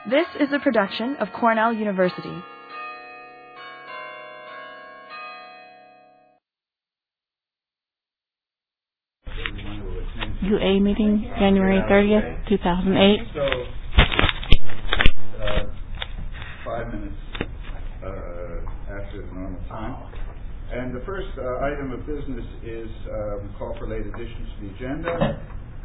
This is a production of Cornell University. UA meeting, January 30th, 2008. So, 5 minutes after the normal time. And the first item of business is call for late additions to the agenda.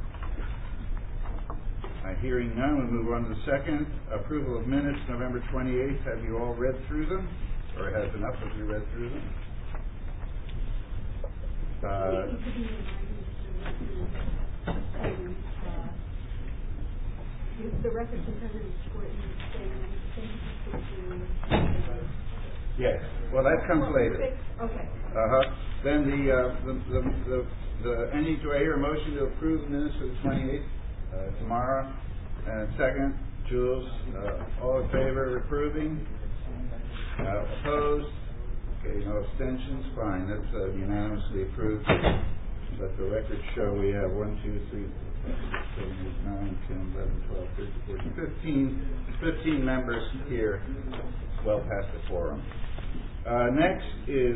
Hearing none, we'll move on to the second. Approval of minutes, November 28th. Have you all read through them? Or has enough of you read through them? The record competitive score is yes. Well, that comes later. Okay. Then do I hear a motion to approve the minutes for the 28th? Tomorrow. And second, Jules, all in favor of approving? Opposed? Okay, no abstentions? Fine, that's unanimously approved. Let the record show we have 1, 2, 3, 4, 7, 8, 9, 10, 11, 12, 13, 14, 15 members here, well past the quorum. Next is,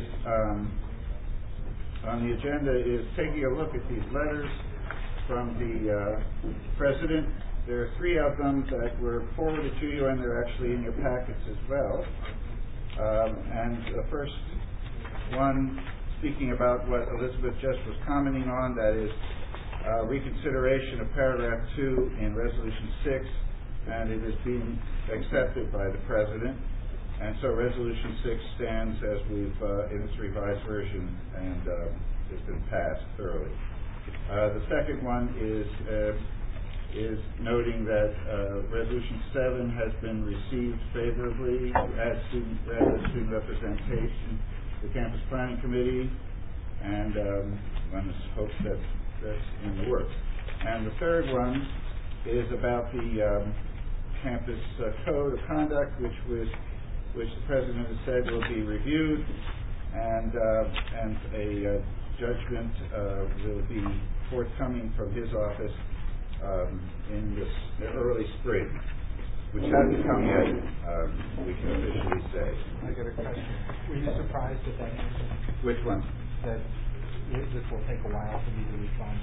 on the agenda is taking a look at these letters from the President. There are 3 of them that were forwarded to you, and they're actually in your packets as well. And the first one, speaking about what Elizabeth just was commenting on, that is reconsideration of paragraph 2 in Resolution 6, and it is being accepted by the President. And so Resolution 6 stands as we've, in its revised version, and has been passed thoroughly. The second one is noting that Resolution 7 has been received favorably as student representation, the Campus Planning Committee, and one hopes that that's in the works. And the third one is about the Campus Code of Conduct, which the President has said will be reviewed, and a judgment will be forthcoming from his office in the early spring, which hasn't come yet, we can officially say. I got a question. Were you surprised at that answer? Which one? That this will take a while for me to respond?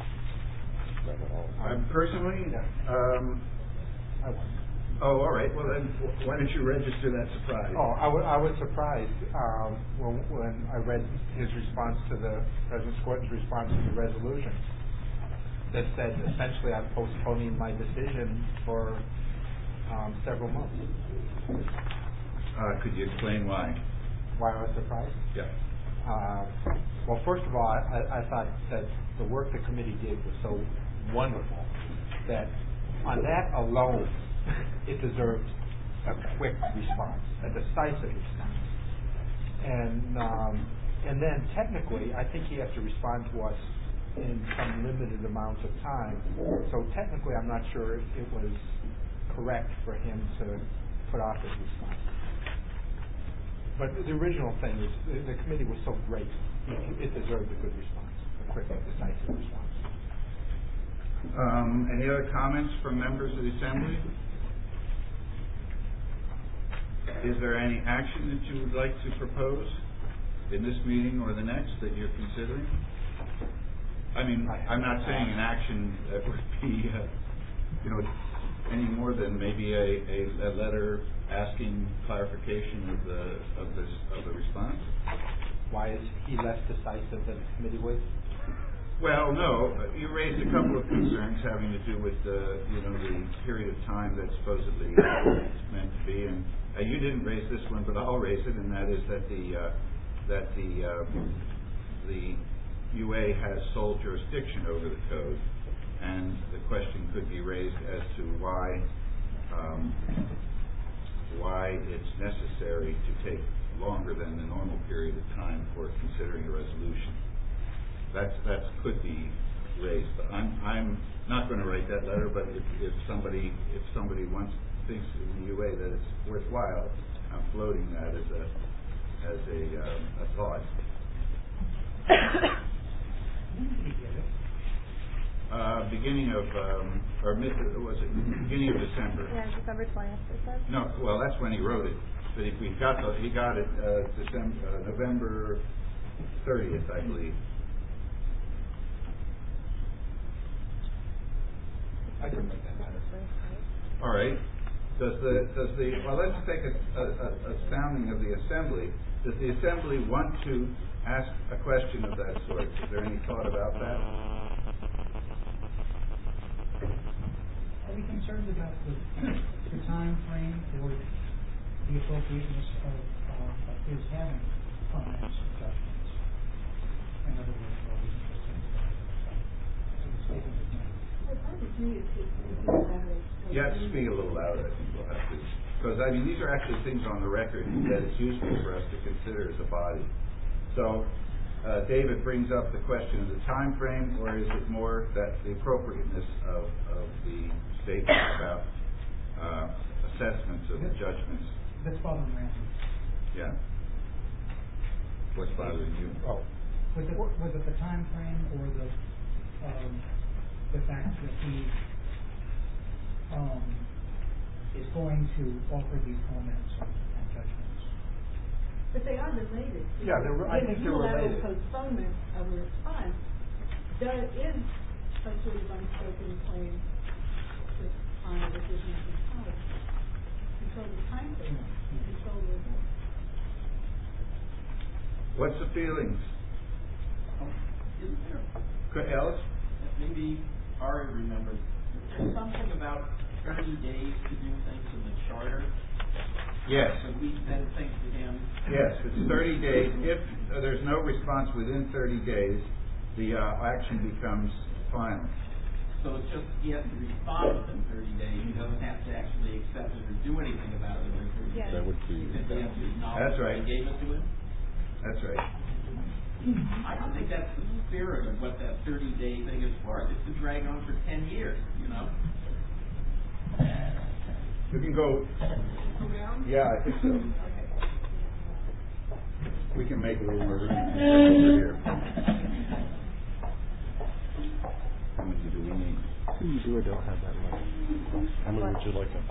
Personally? Yeah. I was. Oh, all right. Well, then why don't you register that surprise? Oh, I was surprised when I read his response to President Squirton's response to the resolution that said essentially I'm postponing my decision for several months. Could you explain why? Why I was surprised? Yeah. Well, first of all, I thought that the work the committee did was so wonderful that on that alone, it deserved a quick response, a decisive response. And then technically, I think he has to respond to us in some limited amount of time. So technically, I'm not sure if it was correct for him to put off his response. But the original thing is, the committee was so great, it deserved a good response, a quick, decisive response. Any other comments from members of the Assembly? Is there any action that you would like to propose in this meeting or the next that you're considering? I mean, I'm not saying an action that would be, any more than maybe a letter asking clarification of the response. Why is he less decisive than the committee was? Well, no. You raised a couple of concerns having to do with the period of time that supposedly is meant to be, and you didn't raise this one, but I'll raise it, and that is that the UA has sole jurisdiction over the code, and the question could be raised as to why it's necessary to take longer than the normal period of time for considering a resolution. That could be raised, but I'm not going to write that letter. But if somebody thinks in the UA that it's worthwhile, I'm floating that as a thought. beginning of, or was it beginning of December? Yeah, December 20th, it says. No, well, that's when he wrote it. But he got it November 30th, I believe. I can make that matter. All right. Well, let's take a sounding of the assembly. Does the assembly want to ask a question of that sort? Is there any thought about that? Are we concerned about the time frame or the appropriateness of his having comments and judgments? In other words, are we concerned about the statement of mind? It's hard to see if it's better. You have to speak a little louder, I think we'll have to. Because, I mean, these are actually things on the record that it's useful for us to consider as a body. So, David brings up the question of the time frame, or is it more that the appropriateness of the statement about assessments of the judgments? That's bothering Randy. Yeah? What's bothering you? Oh, Was it the time frame or the fact that he is going to offer these comments and judgments? But they are related. Yeah, I think they're related. The postponement of a response, there is a sort of unspoken claim on the decision of the policy. Control the time frame, control the result. What's the feelings? Isn't there, Ellis? maybe Ari remembers, there's something about 30 days to do things in the charter? Yes. So we then think to him. Yes, it's 30 days. If there's no response within 30 days, the action becomes final. So it's just he has to respond within 30 days. He doesn't have to actually accept it or do anything about it within 30 days. Yeah. That would be. He simply has to acknowledge That's right. that he gave it to him. That's right. I don't think that's the spirit of what that 30-day thing is for. It's to drag on for 10 years, you know? You can go. Yeah, I think so. We can make a little more room over here. How many do we need? You do or don't have that much. How many would you like up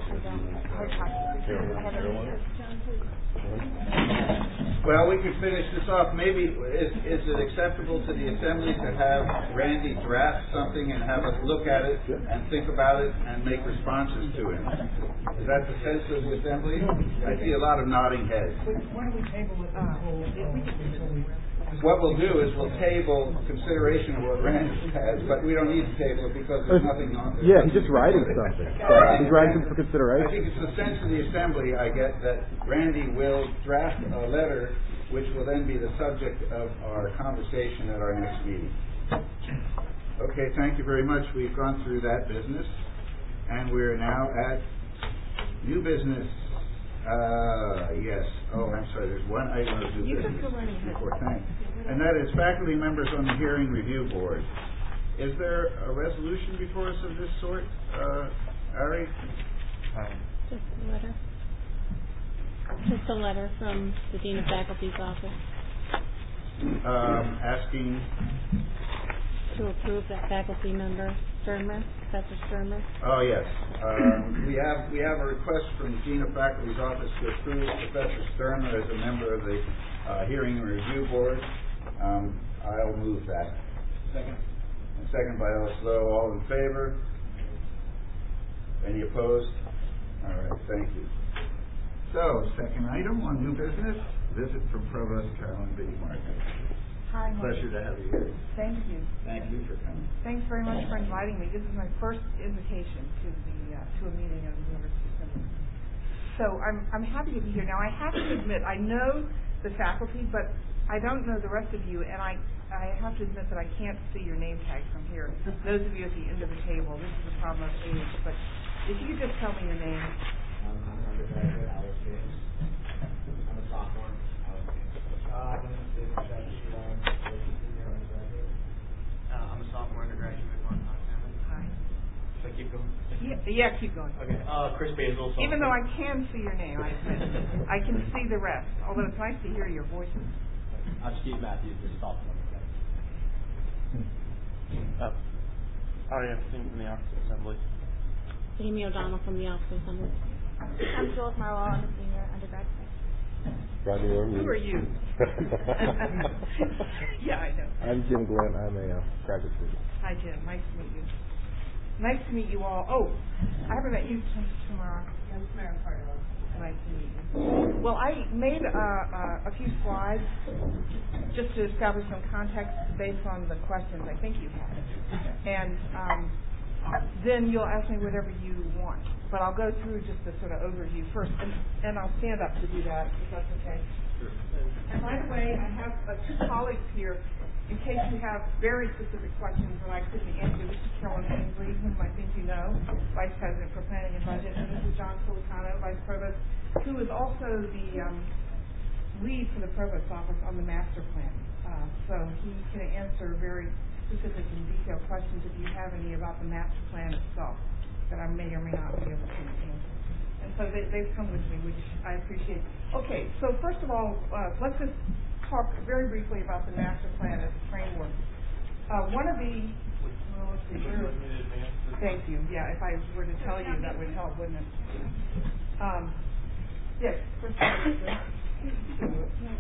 Well, we could finish this off. Maybe is it acceptable to the assembly to have Randy draft something and have us look at it and think about it and make responses to it? Is that the sense of the assembly? I see a lot of nodding heads. Why don't we table it until we... What we'll do is we'll table consideration of what Randy has, but we don't need to table it because there's nothing on there. Yeah, he's just writing something. He's writing something for I consideration. think it's the sense of the assembly, I get, that Randy will draft a letter which will then be the subject of our conversation at our next meeting. Okay, thank you very much. We've gone through that business, and we're now at new business. Yes. Oh, I'm sorry. There's one item of new business before thanks. And that is faculty members on the hearing review board. Is there a resolution before us of this sort, Ari? Just a letter. Just a letter from the Dean of Faculty's office Asking. to approve that faculty member, Sturmer, Professor Sturmer. Oh yes. We have a request from the Dean of Faculty's office to approve Professor Sturmer as a member of the hearing and review board. I'll move that. Second. And second by Ellis Lowe. All in favor? Any opposed? All right. Thank you. So, second item on new business, visit from Provost Carolyn B. Martin. Hi, Pleasure to have you here. Thank you. Thank you for coming. Thanks very much for inviting me. This is my first invitation to a meeting of the University Assembly. So I'm happy to be here. Now I have to admit I know the faculty, but I don't know the rest of you, and I have to admit that I can't see your name tag from here. Those of you at the end of the table, this is a problem of age. But if you could just tell me your name. I'm an undergraduate, Alex James. I'm a sophomore, Alex James. I'm a sophomore undergraduate, Mark Montana. Hi. Should I keep going? Yeah, keep going. Okay. Chris Basil. Even though I can see your name, I can see the rest. Although it's nice to hear your voices. I'm Steve Matthews, a sophomore undergraduate. Ari Epstein from the Office Assembly. Amy O'Donnell from the Office Assembly. I'm Jules Marwell. I'm a senior undergrad. Rodney Orr. Who are you? Yeah, I know. I'm Jim Glenn. I'm a graduate student. Hi, Jim. Nice to meet you. Nice to meet you all. Oh, I haven't met you tomorrow. Yeah, it's Mary Carter. Nice to meet you. Well, I made a few slides just to establish some context based on the questions I think you had. And then you'll ask me whatever you want. But I'll go through just the sort of overview first, and I'll stand up to do that, if that's okay. Sure. And by the way, I have two colleagues here in case you have very specific questions that I couldn't answer. This is Carolyn Ainsley, whom I think you know, Vice President for Planning and Budget, and this is John Solicano, Vice Provost, who is also the lead for the Provost's Office on the master plan. So he can answer very specific and detailed questions if you have any about the master plan itself that I may or may not be able to answer. And so they've come with me, which I appreciate. Okay, so first of all, let's just talk very briefly about the master plan as a framework. One of the, well, let's see, thank you. Yeah, if I were to tell you, that would help, wouldn't it? Yes, first of all,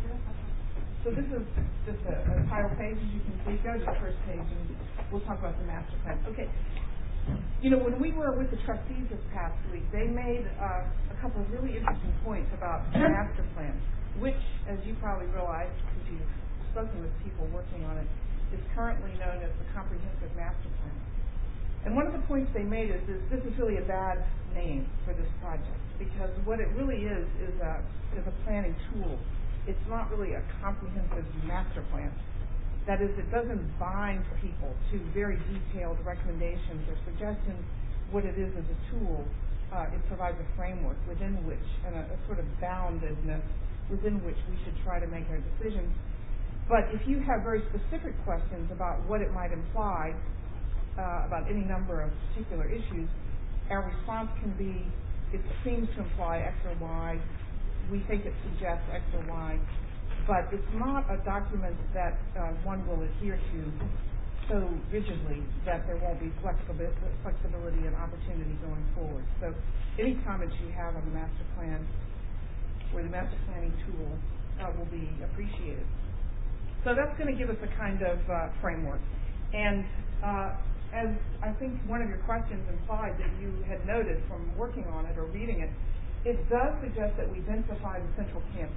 so this is just a title page, as you can see. Go to the first page, and we'll talk about the master plan. Okay. You know, when we were with the trustees this past week, they made a couple of really interesting points about the master plan, which, as you probably realize, because you've spoken with people working on it, is currently known as the Comprehensive Master Plan. And one of the points they made is this is really a bad name for this project, because what it really is a planning tool. It's not really a comprehensive master plan. That is, it doesn't bind people to very detailed recommendations or suggestions. What it is a tool. It provides a framework within which, and a sort of boundedness within which we should try to make our decisions. But if you have very specific questions about what it might imply about any number of particular issues, our response can be, it seems to imply X or Y. We think it suggests X or Y. But it's not a document that one will adhere to so rigidly that there won't be flexibility and opportunity going forward. So any comments you have on the master plan or the master planning tool will be appreciated. So that's going to give us a kind of framework. And as I think one of your questions implied that you had noted from working on it or reading it, it does suggest that we densify the central campus.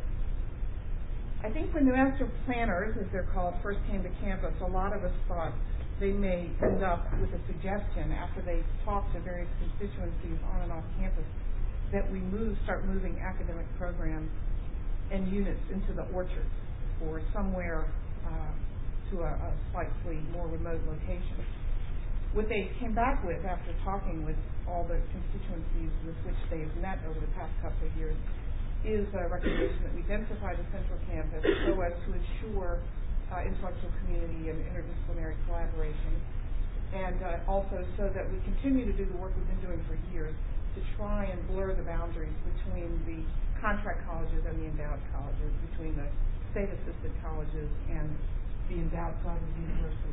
I think when the master planners, as they're called, first came to campus, a lot of us thought they may end up with a suggestion after they talked to various constituencies on and off campus that we start moving academic programs and units into the orchards or somewhere to a slightly more remote location. What they came back with after talking with all the constituencies with which they've met over the past couple of years is a recommendation that we densify the central campus so as to ensure intellectual community and interdisciplinary collaboration, and also so that we continue to do the work we've been doing for years to try and blur the boundaries between the contract colleges and the endowed colleges, between the state-assisted colleges and the endowed side of the university.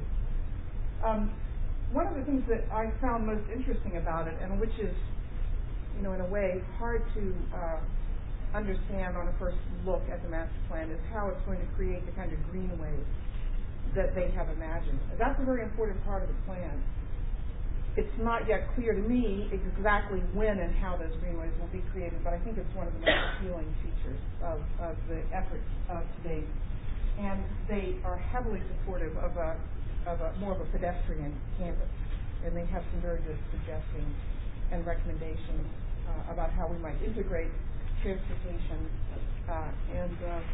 One of the things that I found most interesting about it, and which is, in a way, hard to understand on a first look at the master plan, is how it's going to create the kind of greenways that they have imagined. That's a very important part of the plan. It's not yet clear to me exactly when and how those greenways will be created, but I think it's one of the most appealing features of the efforts to date. And they are heavily supportive of more of a pedestrian campus, and they have some very good suggestions and recommendations about how we might integrate transportation and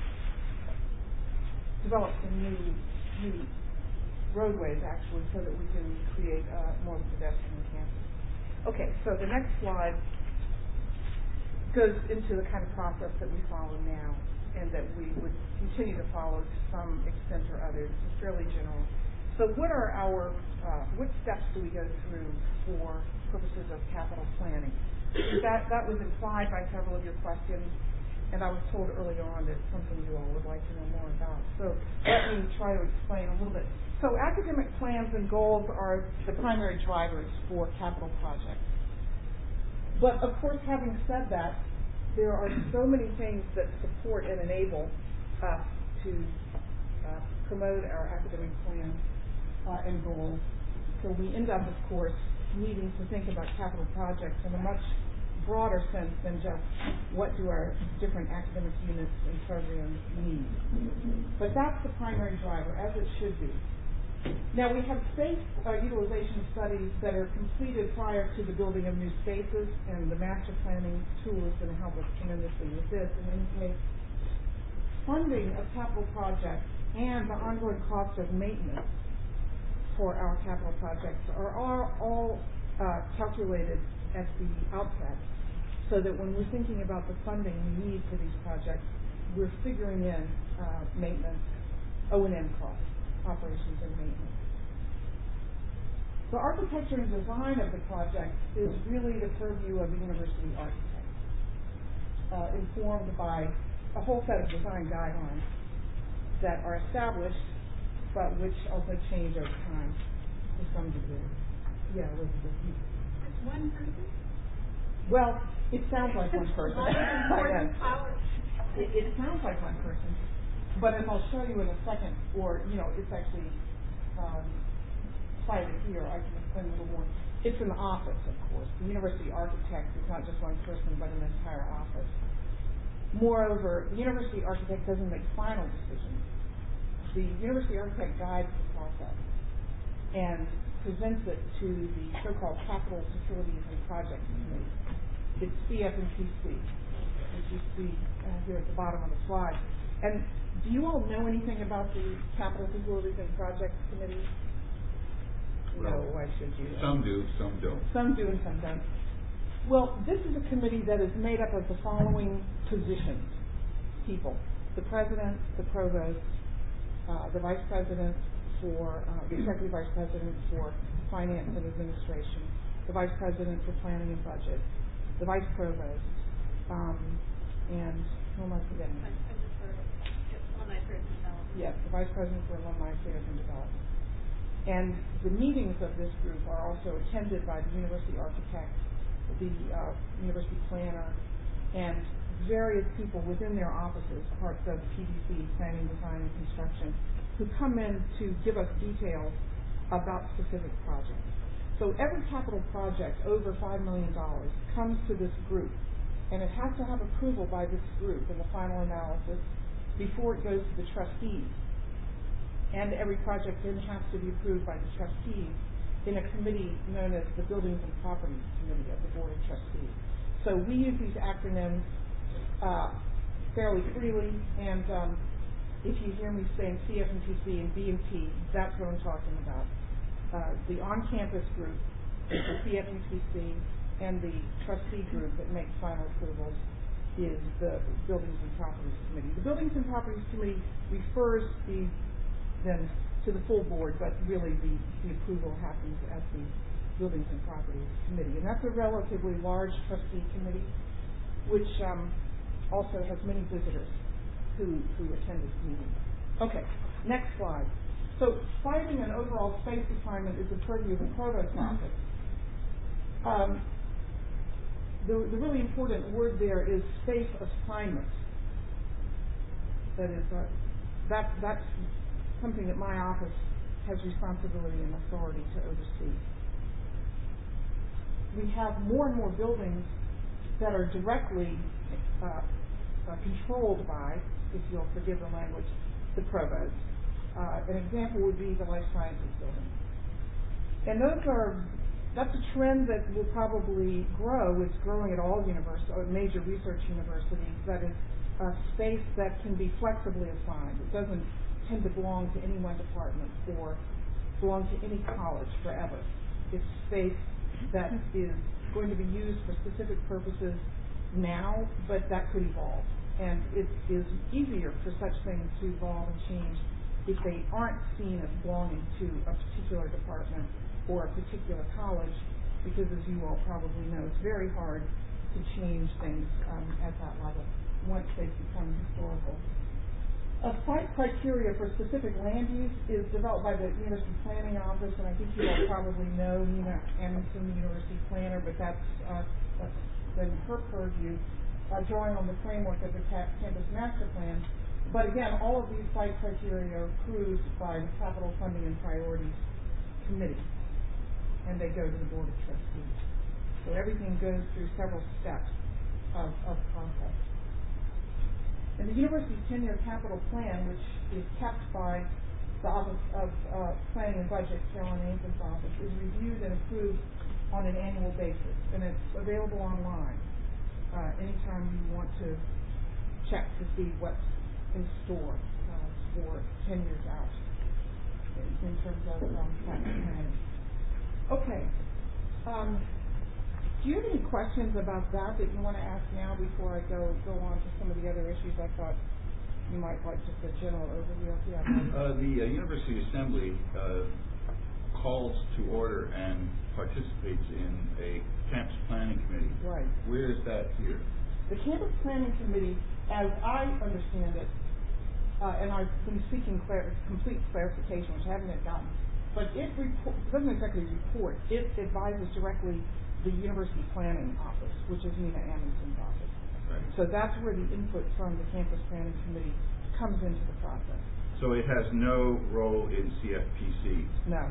develop some new roadways, actually, so that we can create more of a pedestrian campus. Okay, so the next slide goes into the kind of process that we follow now and that we would continue to follow to some extent or others. It's fairly general. So what are what steps do we go through for purposes of capital planning? That was implied by several of your questions. and I was told earlier on that it's something you all would like to know more about. So let me try to explain a little bit. So academic plans and goals are the primary drivers for capital projects. But of course, having said that, there are so many things that support and enable us to promote our academic plans and goals. So we end up, of course, needing to think about capital projects in a much broader sense than just what do our different academic units and programs need. But that's the primary driver, as it should be. Now, we have space utilization studies that are completed prior to the building of new spaces, and the master planning tool is going to help us tremendously with this. In any case, funding of capital projects and the ongoing cost of maintenance for our capital projects are all calculated at the outset, so that when we're thinking about the funding we need for these projects, we're figuring in maintenance, O&M costs, operations and maintenance. The architecture and design of the project is really the purview of the university architect, informed by a whole set of design guidelines that are established, but which also change over time to some degree. Yeah, Elizabeth. It's one person? Well, it sounds like one person. Important power. It sounds like one person, but as I'll show you in a second, or it's actually cited here. I can explain a little more. It's an office, of course. The university architect is not just one person, but an entire office. Moreover, the university architect doesn't make final decisions. The university architect guides the process and presents it to the so-called Capital Facilities and Projects Committee. It's CF&PC, which you see here at the bottom of the slide. And do you all know anything about the Capital Facilities and Projects Committee? Well, no, why should you? Some do, some don't. Some do and some don't. Well, this is a committee that is made up of the following positions, people: the president, the provost, the vice president for, the executive vice president for finance and administration, the vice president for planning and budget, the vice provost, and who am I forgetting? Alumni Affairs and Development. Yes, the vice president for Alumni Affairs and Development. And the meetings of this group are also attended by the university architect, the university planner, and various people within their offices, parts of PDC, Planning, Design, and Construction, who come in to give us details about specific projects. So every capital project over $5 million comes to this group, and it has to have approval by this group in the final analysis before it goes to the trustees. And every project then has to be approved by the trustees in a committee known as the Buildings and Properties Committee of the Board of Trustees. So we use these acronyms fairly freely, and if you hear me saying CF&PC and B&T, that's what I'm talking about. The on-campus group is the CF&PC, and the trustee group that makes final approvals is the Buildings and Properties Committee. The Buildings and Properties Committee refers then to the full board, but really the approval happens at the Buildings and Properties Committee. And that's a relatively large trustee committee, which also has many visitors who attend this meeting. Okay, next slide. So citing an overall space assignment is the purview of the provost's office. The really important word there is space assignment. That is, that's something that my office has responsibility and authority to oversee. We have more and more buildings that are directly controlled by, if you'll forgive the language, the provost. An example would be the Life Sciences Building. And that's a trend that will probably grow. It's growing at all major research universities. That is a space that can be flexibly assigned. It doesn't tend to belong to any one department or belong to any college forever. It's space that is going to be used for specific purposes now, but that could evolve. And it is easier for such things to evolve and change if they aren't seen as belonging to a particular department or a particular college, because as you all probably know, it's very hard to change things at that level. once they become historical. A site criteria for specific land use is developed by the University Planning Office, and I think you all probably know Nina Amundsen, the University Planner, but that's been her purview, drawing on the framework of the campus master plan. But again, all of these site criteria are approved by the Capital Funding and Priorities Committee, and they go to the Board of Trustees. So everything goes through several steps of process. And the university's 10-year capital plan, which is kept by the Office of Planning and Budget, Carolyn Ainsworth's office, is reviewed and approved on an annual basis, and it's available online anytime you want to check to see what's in store for 10 years out in terms of capital planning. Okay. Do you have any questions about that you want to ask now before I go on to some of the other issues? I thought you might like just a general overview. The University Assembly calls to order and participates in a campus planning committee. Right. Where is that here? The campus planning committee, as I understand it, and I've been seeking complete clarification, which I haven't yet gotten, but it doesn't exactly report. It advises directly the University Planning Office, which is Nina Amundsen's office. Right. So that's where the input from the Campus Planning Committee comes into the process. So it has no role in CFPC? No.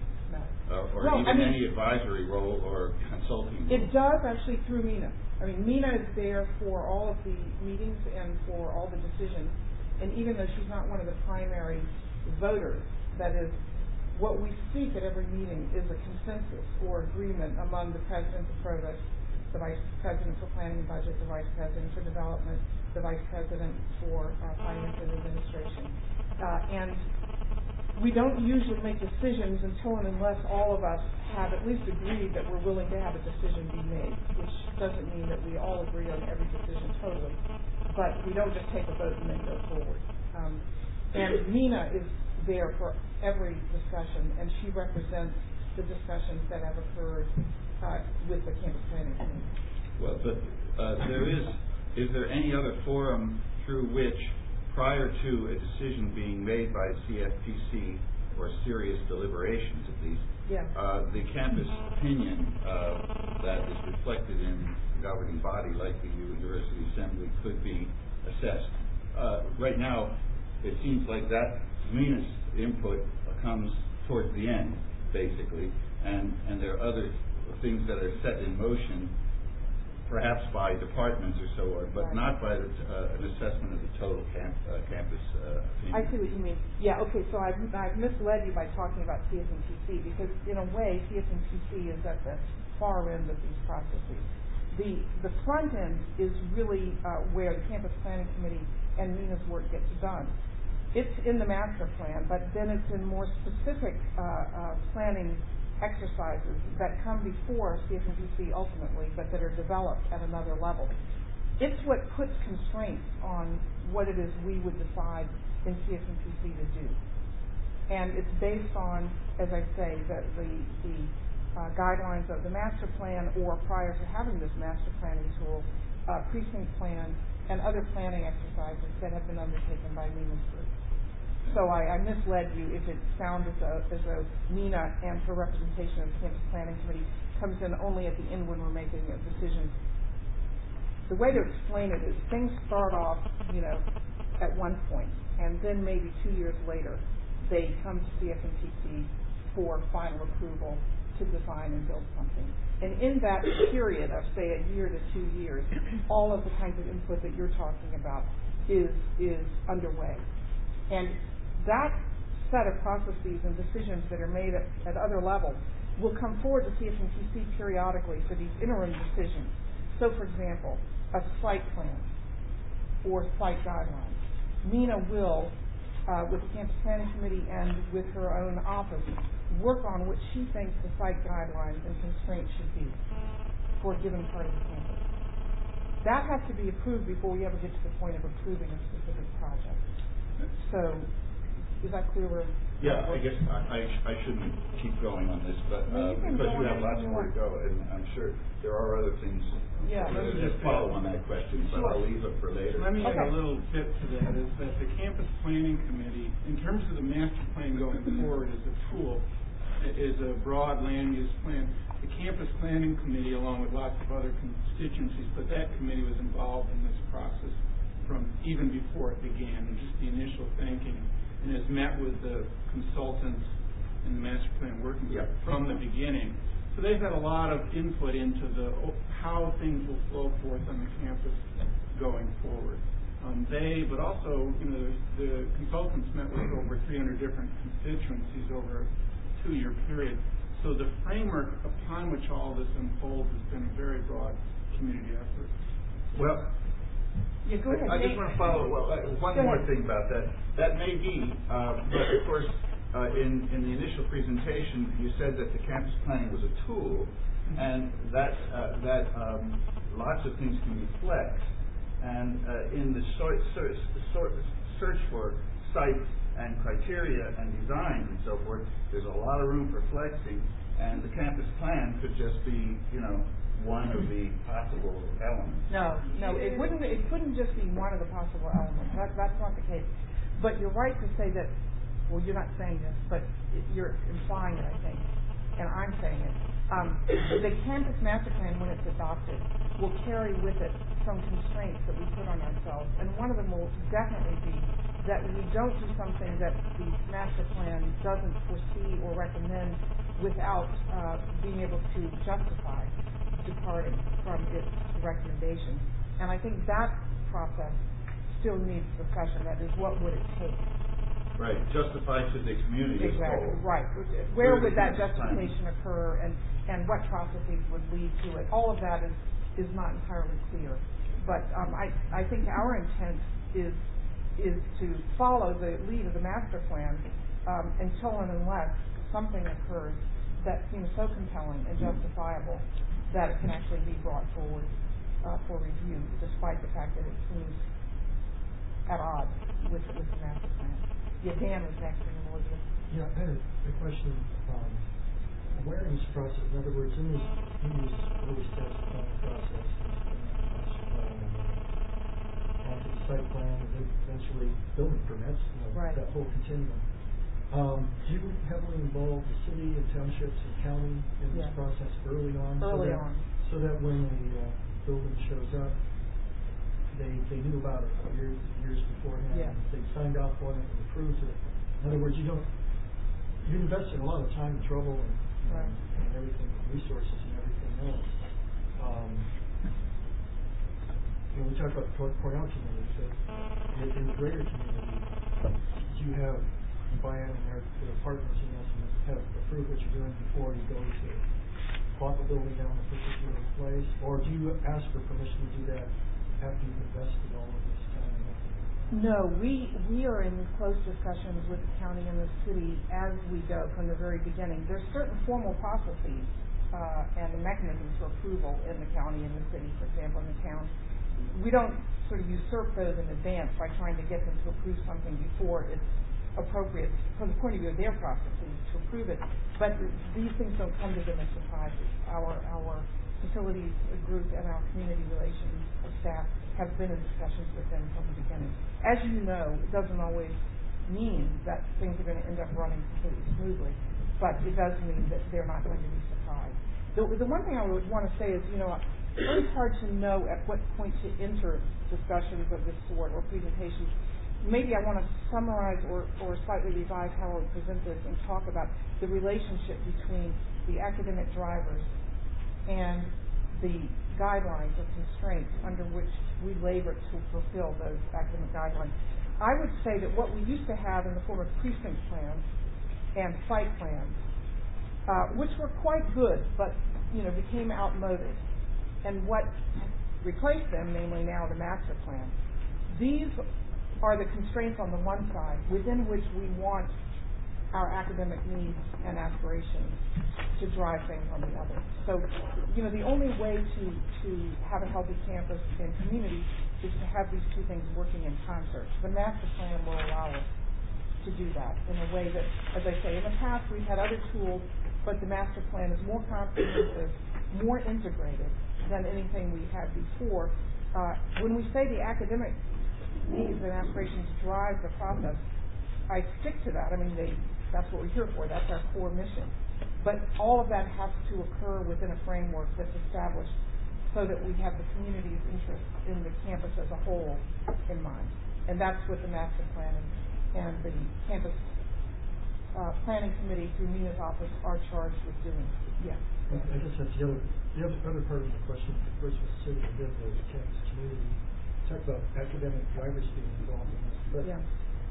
Any advisory role or consulting role? It does actually through Nina. I mean, Nina is there for all of the meetings and for all the decisions. And even though she's not one of the primary voters, that is, what we seek at every meeting is a consensus or agreement among the president, the provost, the vice president for planning and budget, the vice president for development, the vice president for finance and administration. And we don't usually make decisions until and unless all of us have at least agreed that we're willing to have a decision be made, which doesn't mean that we all agree on every decision totally, but we don't just take a vote and then go forward. And Nina is there for every discussion, and she represents the discussions that have occurred with the campus planning committee. Well, but is there any other forum through which, prior to a decision being made by CFPC, or serious deliberations at least, the campus opinion that is reflected in the governing body, like the University Assembly, could be assessed? Right now, it seems like that Nina's input comes towards the end, basically, and there are other things that are set in motion, perhaps by departments or so on, but not by an assessment of the total campus opinion. I see what you mean. Yeah, okay, so I've misled you by talking about CSNPC, because in a way, CSNPC is at the far end of these processes. The front end is really where the campus planning committee and Nina's work gets done. It's in the master plan, but then it's in more specific planning exercises that come before CSNPC ultimately, but that are developed at another level. It's what puts constraints on what it is we would decide in CSNPC to do. And it's based on, as I say, the guidelines of the master plan, or prior to having this master planning tool, precinct plan, and other planning exercises that have been undertaken by Nina's group. So I misled you if it sounds as though Nina and her representation of the campus planning committee comes in only at the end when we're making a decision. The way to explain it is things start off, at one point, and then maybe 2 years later, they come to CSNPC for final approval to design and build something. And in that period of, say, a year to 2 years, all of the kinds of input that you're talking about is underway. And that set of processes and decisions that are made at other levels will come forward to CSNPC periodically for these interim decisions. So, for example, a site plan or site guidelines. Nina will, with the campus planning committee and with her own office, work on what she thinks the site guidelines and constraints should be for a given part of the campus. That has to be approved before we ever get to the point of approving a specific project. So Is that clearer? Yeah, I guess I shouldn't keep going on this, but No, you can because go you on have lots if you more to want. go, and I'm sure there are other things. Yeah. Let me just follow on that question, but I'll leave it for later. Let me add Okay. a little bit to that, is that the campus planning committee, in terms of the master plan going forward as a tool, is a broad land use plan. The campus planning committee, along with lots of other constituencies, but that committee was involved in this process from even before it began, and just the initial thinking, and has met with the consultants in the master plan working group from the beginning. So they've had a lot of input into how things will flow forth on the campus going forward. But also, the consultants met with over 300 different constituencies over a 2-year period. So the framework upon which all this unfolds has been a very broad community effort. Well, Yeah, go ahead. I just want to follow, one more thing about that. That may be, but of course, in the initial presentation, you said that the campus planning was a tool, and that lots of things can be flexed. And in the search for sites and criteria and designs and so forth, there's a lot of room for flexing, and the campus plan could just be, one of the possible elements. No, it couldn't just be one of the possible elements. That's not the case. But you're right to say that, well, you're not saying this, but you're implying it, I think, and I'm saying it. The campus master plan, when it's adopted, will carry with it some constraints that we put on ourselves, and one of them will definitely be that we don't do something that the master plan doesn't foresee or recommend without being able to justify departing from its recommendations. And I think that process still needs discussion. That is, what would it take? Right, justify to the community as a Exactly, whole. right. Where would that justification occur, and what processes would lead to it? All of that is not entirely clear. But I think our intent is to follow the lead of the master plan until and unless something occurs that seems so compelling and justifiable that it can actually be brought forward for review, despite the fact that it seems at odds with the master plan. Yeah, Dan was next, and then Elizabeth. Yeah, I had a question. Where in this process, in other words, in these early steps of the planning process, onto the site plan, and then eventually building permits, right. That whole continuum. Do you heavily involve the city and townships and county in this process early on? So that when a building shows up, they knew about it years beforehand. Yeah. They signed off on it and approved it. In other words, you invest in a lot of time and trouble and everything, resources and everything else. We talk about the Cornell community, but in the greater community, do you have buy-in and their partners in this and have approved what you're doing before you go to plot the building down a particular place, or do you ask for permission to do that after you've invested all of this time and effort? No, we are in close discussions with the county and the city as we go from the very beginning. There's certain formal processes and mechanisms for approval in the county and the city, for example, in the town. We don't sort of usurp those in advance by trying to get them to approve something before it's appropriate from the point of view of their processes to approve it. But these things don't come to them as surprises. Our facilities group and our community relations staff have been in discussions with them from the beginning. As you know, it doesn't always mean that things are going to end up running completely smoothly, but it does mean that they're not going to be surprised. The one thing I would want to say is, it's very hard to know at what point to enter discussions of this sort or presentations. Maybe I want to summarize or slightly revise how I would present this and talk about the relationship between the academic drivers and the guidelines or constraints under which we labor to fulfill those academic guidelines. I would say that what we used to have in the form of precinct plans and site plans, which were quite good, but became outmoded, and what replaced them, namely now the master plan. These are the constraints on the one side within which we want our academic needs and aspirations to drive things on the other. So, the only way to have a healthy campus and community is to have these two things working in concert. The master plan will allow us to do that in a way that, as I say, in the past we've had other tools, but the master plan is more comprehensive, more integrated than anything we had before. When we say the academic needs and aspirations drive the process, I stick to that. I mean, that's what we're here for. That's our core mission. But all of that has to occur within a framework that's established so that we have the community's interest in the campus as a whole in mind. And that's what the master plan and the campus planning committee through Nina's office are charged with doing. Yeah. I guess that's the other part of the question. First was sitting within the campus community. Talk about academic drivers being involved in this, but yeah.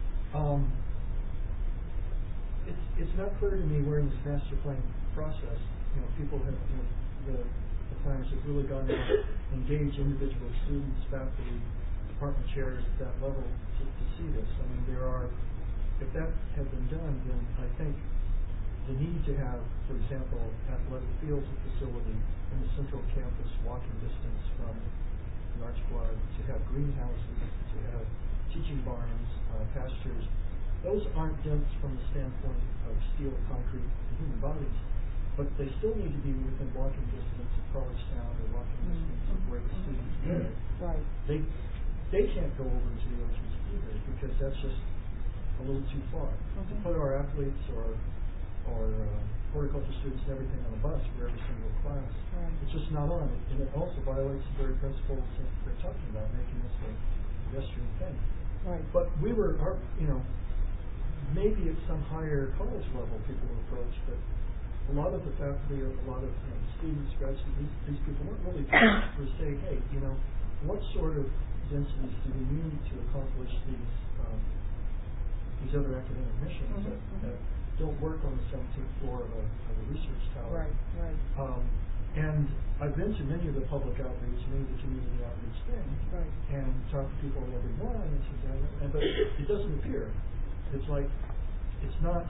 It's not clear to me where in this master plan process, people have, the planners have really gone out, engaged individual students, faculty, department chairs at that level to see this. I mean, if that had been done, then I think the need to have, for example, athletic fields and facility in the central campus, walking distance from the Arts Quad, to have greenhouses, to have teaching barns, pastures. Those aren't dense from the standpoint of steel, concrete, and human bodies, but they still need to be within walking distance of College Town or walking distance of where the students live. Right. They can't go over to the oceans either because that's just a little too far. To put our athletes or horticulture students and everything on a bus for every single class, it's just not on. And it also violates the very principles that they're talking about, making this a pedestrian thing. Right. But maybe at some higher college level people will approach, but a lot of the faculty or a lot of students, graduates, these people weren't really for say, hey, what sort of densities do we need to accomplish these other academic missions that don't work on the 17th floor of a research tower. Right. And I've been to many of the public outreach, many of the community outreach things, and talked to people at every one, but it doesn't appear. It's like, it's not,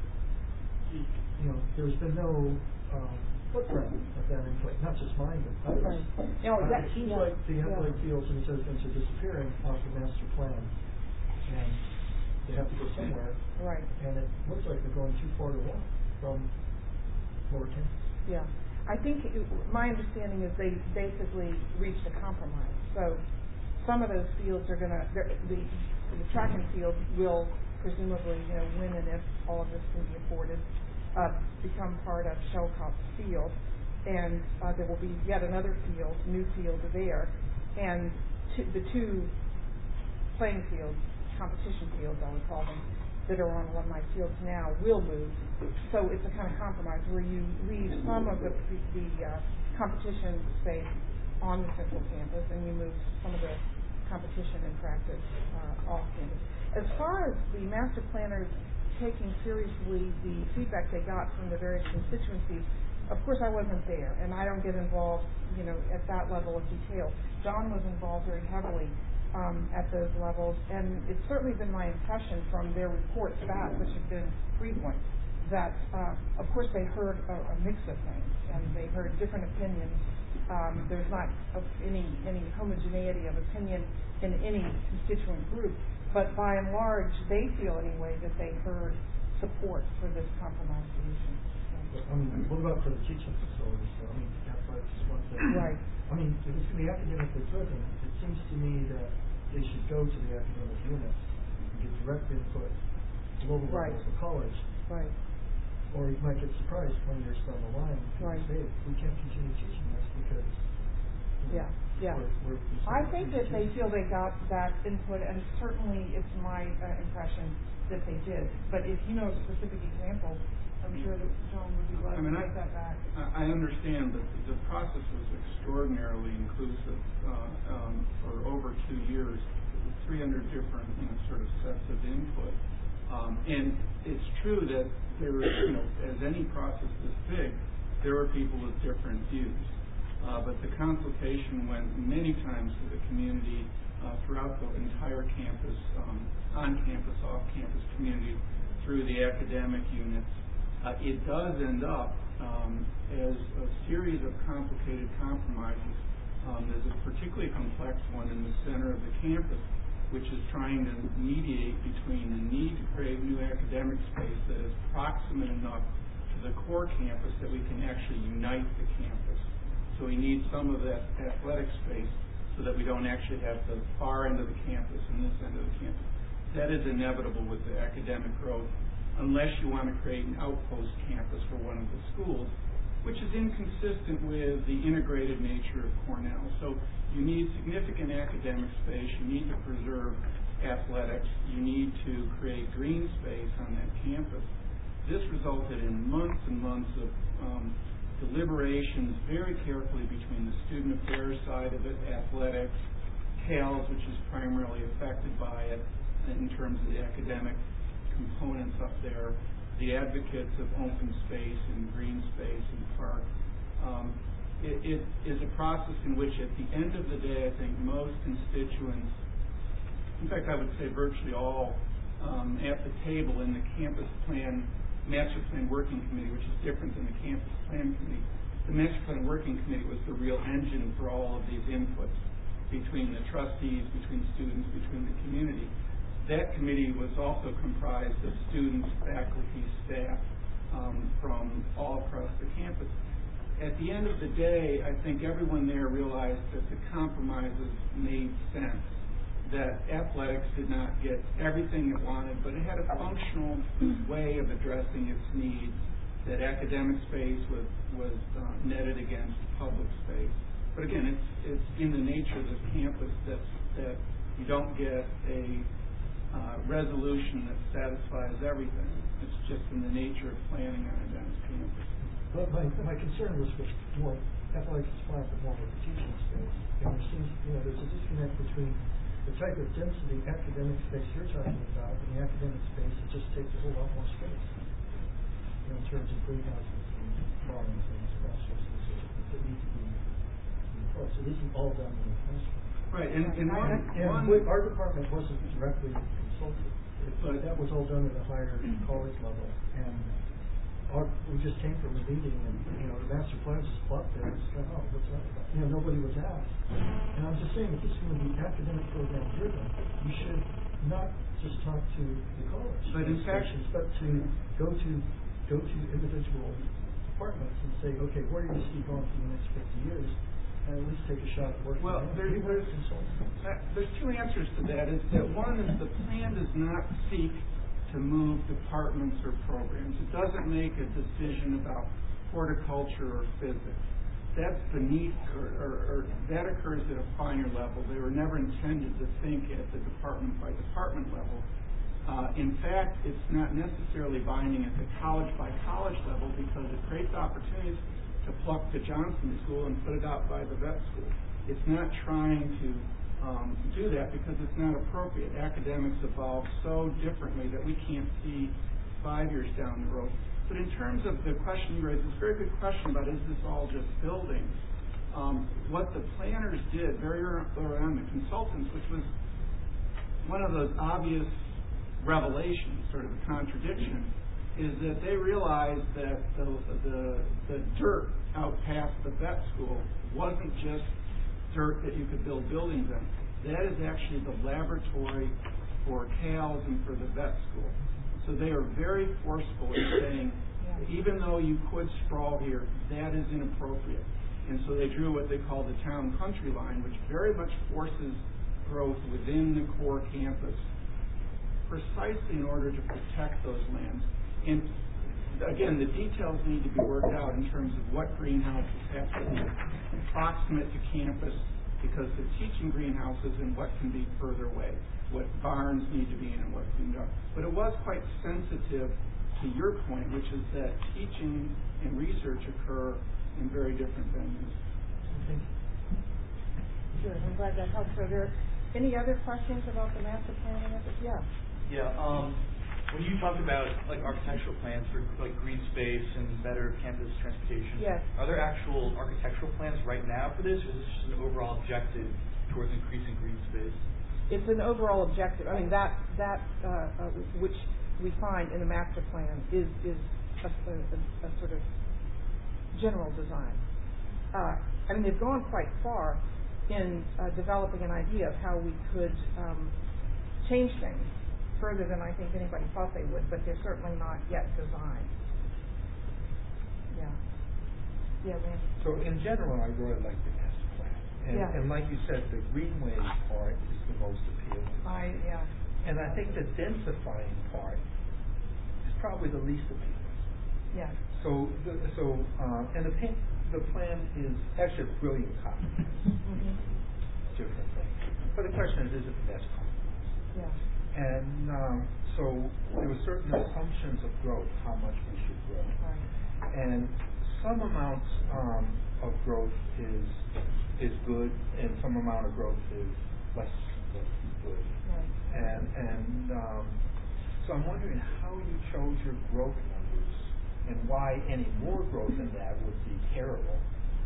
there's been no footprint of that in place, not just mine, but others. It seems like the athletic fields and other things are disappearing off the master plan, and they have to go somewhere. Right. And it looks like they're going too far to walk from lower campus. Yeah. I think my understanding is they basically reached a compromise. So some of those fields are going to, the track and field will presumably, when and if all of this can be afforded, become part of Shellcop's field. And there will be yet another field, new field there. And the two playing fields, competition fields, I would call them, that are on one of my fields now will move. So it's a kind of compromise where you leave some of the competition space on the central campus and you move some of the competition and practice off campus. As far as the master planners taking seriously the feedback they got from the various constituencies, of course I wasn't there and I don't get involved, at that level of detail. John was involved very heavily at those levels, and it's certainly been my impression from their reports back, which have been frequent, that of course they heard a mix of things, and they heard different opinions. There's not any homogeneity of opinion in any constituent group, but by and large, they feel anyway that they heard support for this compromise solution. What about for the teaching facilities? Athletics is one thing. Right. If it's going to be academically driven, it seems to me that they should go to the academic units and get direct input below the level of the college. Right. Or you might get surprised 20 years down the line and say, we can't continue teaching this because we're I think that they feel they got that input, and certainly it's my impression that they did. But if you know a specific example, I'm sure that John would be glad to take that back. I understand, but the process was extraordinarily inclusive for over 2 years, 300 different sort of sets of input. And it's true that there, as any process this big, there were people with different views. But the consultation went many times to the community throughout the entire campus, on-campus, off-campus community, through the academic units. It does end up as a series of complicated compromises. There's a particularly complex one in the center of the campus which is trying to mediate between the need to create new academic space that is proximate enough to the core campus that we can actually unite the campus. So we need some of that athletic space so that we don't actually have the far end of the campus and this end of the campus. That is inevitable with the academic growth, unless you want to create an outpost campus for one of the schools, which is inconsistent with the integrated nature of Cornell. So you need significant academic space, you need to preserve athletics, you need to create green space on that campus. This resulted in months and months of deliberations very carefully between the student affairs side of it, athletics, CALS, which is primarily affected by it in terms of the academic components up there, the advocates of open space and green space and park. It is a process in which at the end of the day, I think most constituents, in fact I would say virtually all, at the table in the campus plan, master plan working committee, which is different than the campus plan committee. The master plan working committee was the real engine for all of these inputs between the trustees, between students, between the community. That committee was also comprised of students, faculty, staff from all across the campus. At the end of the day, I think everyone there realized that the compromises made sense, that athletics did not get everything it wanted, but it had a functional way of addressing its needs, that academic space was netted against public space. But again, it's in the nature of the campus that you don't get a resolution that satisfies everything. It's just in the nature of planning on a dense campus. But my concern was with more athletics is fine, but more with the teaching space. And there seems, there's a disconnect between the type of density academic space you're talking about and the academic space that just takes a whole lot more space. In terms of greenhouses and farms and classrooms that need to be enclosed. So this is all done in the classroom. Right, and our department wasn't directly consulted, but that was all done at a higher college level. And we just came from a meeting, and the master plan just flopped there. It's like, oh, what's that about? Nobody was asked. And I'm just saying, if this is going to be academic program driven, you should not just talk to the college administrations, but to go to individual departments and say, okay, where do you see going for the next 50 years? And at least take a shot at working. Well, there's two answers to that. Is that one is the plan does not seek to move departments or programs. It doesn't make a decision about horticulture or physics. That's beneath, or that occurs at a finer level. They were never intended to think at the department by department level. In fact, it's not necessarily binding at the college by college level because it creates opportunities to pluck the Johnson School and put it out by the vet school. It's not trying to do that because it's not appropriate. Academics evolve so differently that we can't see 5 years down the road. But in terms of the question you raised, it's a very good question about is this all just buildings? What the planners did very early on, the consultants, which was one of those obvious revelations, sort of a contradiction, is that they realized that the dirt out past the vet school wasn't just dirt that you could build buildings in. That is actually the laboratory for CALS and for the vet school. So they are very forceful in saying, even though you could sprawl here, that is inappropriate. And so they drew what they call the town-country line, which very much forces growth within the core campus, precisely in order to protect those lands. And again, the details need to be worked out in terms of what greenhouses have to be proximate to campus, because they're teaching greenhouses and what can be further away, what barns need to be in and what can go. But it was quite sensitive to your point, which is that teaching and research occur in very different venues. Good, I'm glad that helps. Are there any other questions about the master planning effort? Yeah. Yeah. When you talked about architectural plans for green space and better campus transportation, yes, are there actual architectural plans right now for this, or is this just an overall objective towards increasing green space? It's an overall objective. I mean, that which we find in the master plan is a sort of general design. I mean, they've gone quite far in developing an idea of how we could change things further than I think anybody thought they would, but they're certainly not yet designed. Yeah. Yeah, Randy. So in general, I really like the master plan. And like you said, the greenway part is the most appealing. And I think the densifying part is probably the least appealing. Yeah. So the plan is actually a brilliant compromise. Different thing. But the question is it the best compromise? Yeah. And so there were certain assumptions of growth, how much we should grow. Right. And some amounts of growth is good, and some amount of growth is less good. Right. And so I'm wondering how you chose your growth numbers, and why any more growth than that would be terrible.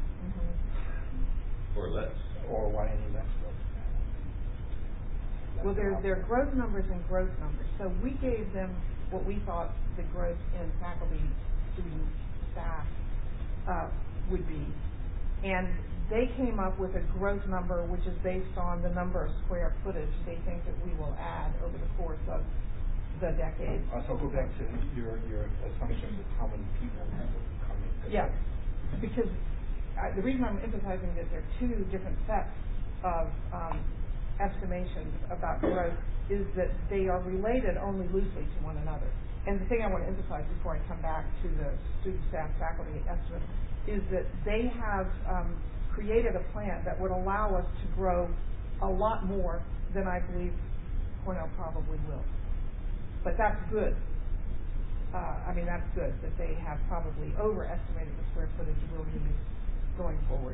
Or less. Or why any less growth than that. Well, they're growth numbers and growth numbers. So we gave them what we thought the growth in faculty, students, staff would be. And they came up with a growth number which is based on the number of square footage they think that we will add over the course of the decade. So go back to your assumptions of how many people will be coming. Yeah, because the reason I'm emphasizing that there are two different sets of estimations about growth is that they are related only loosely to one another. And the thing I want to emphasize before I come back to the student, staff, faculty estimate is that they have created a plan that would allow us to grow a lot more than I believe Cornell probably will. But that's good. That's good that they have probably overestimated the square footage we'll need going forward.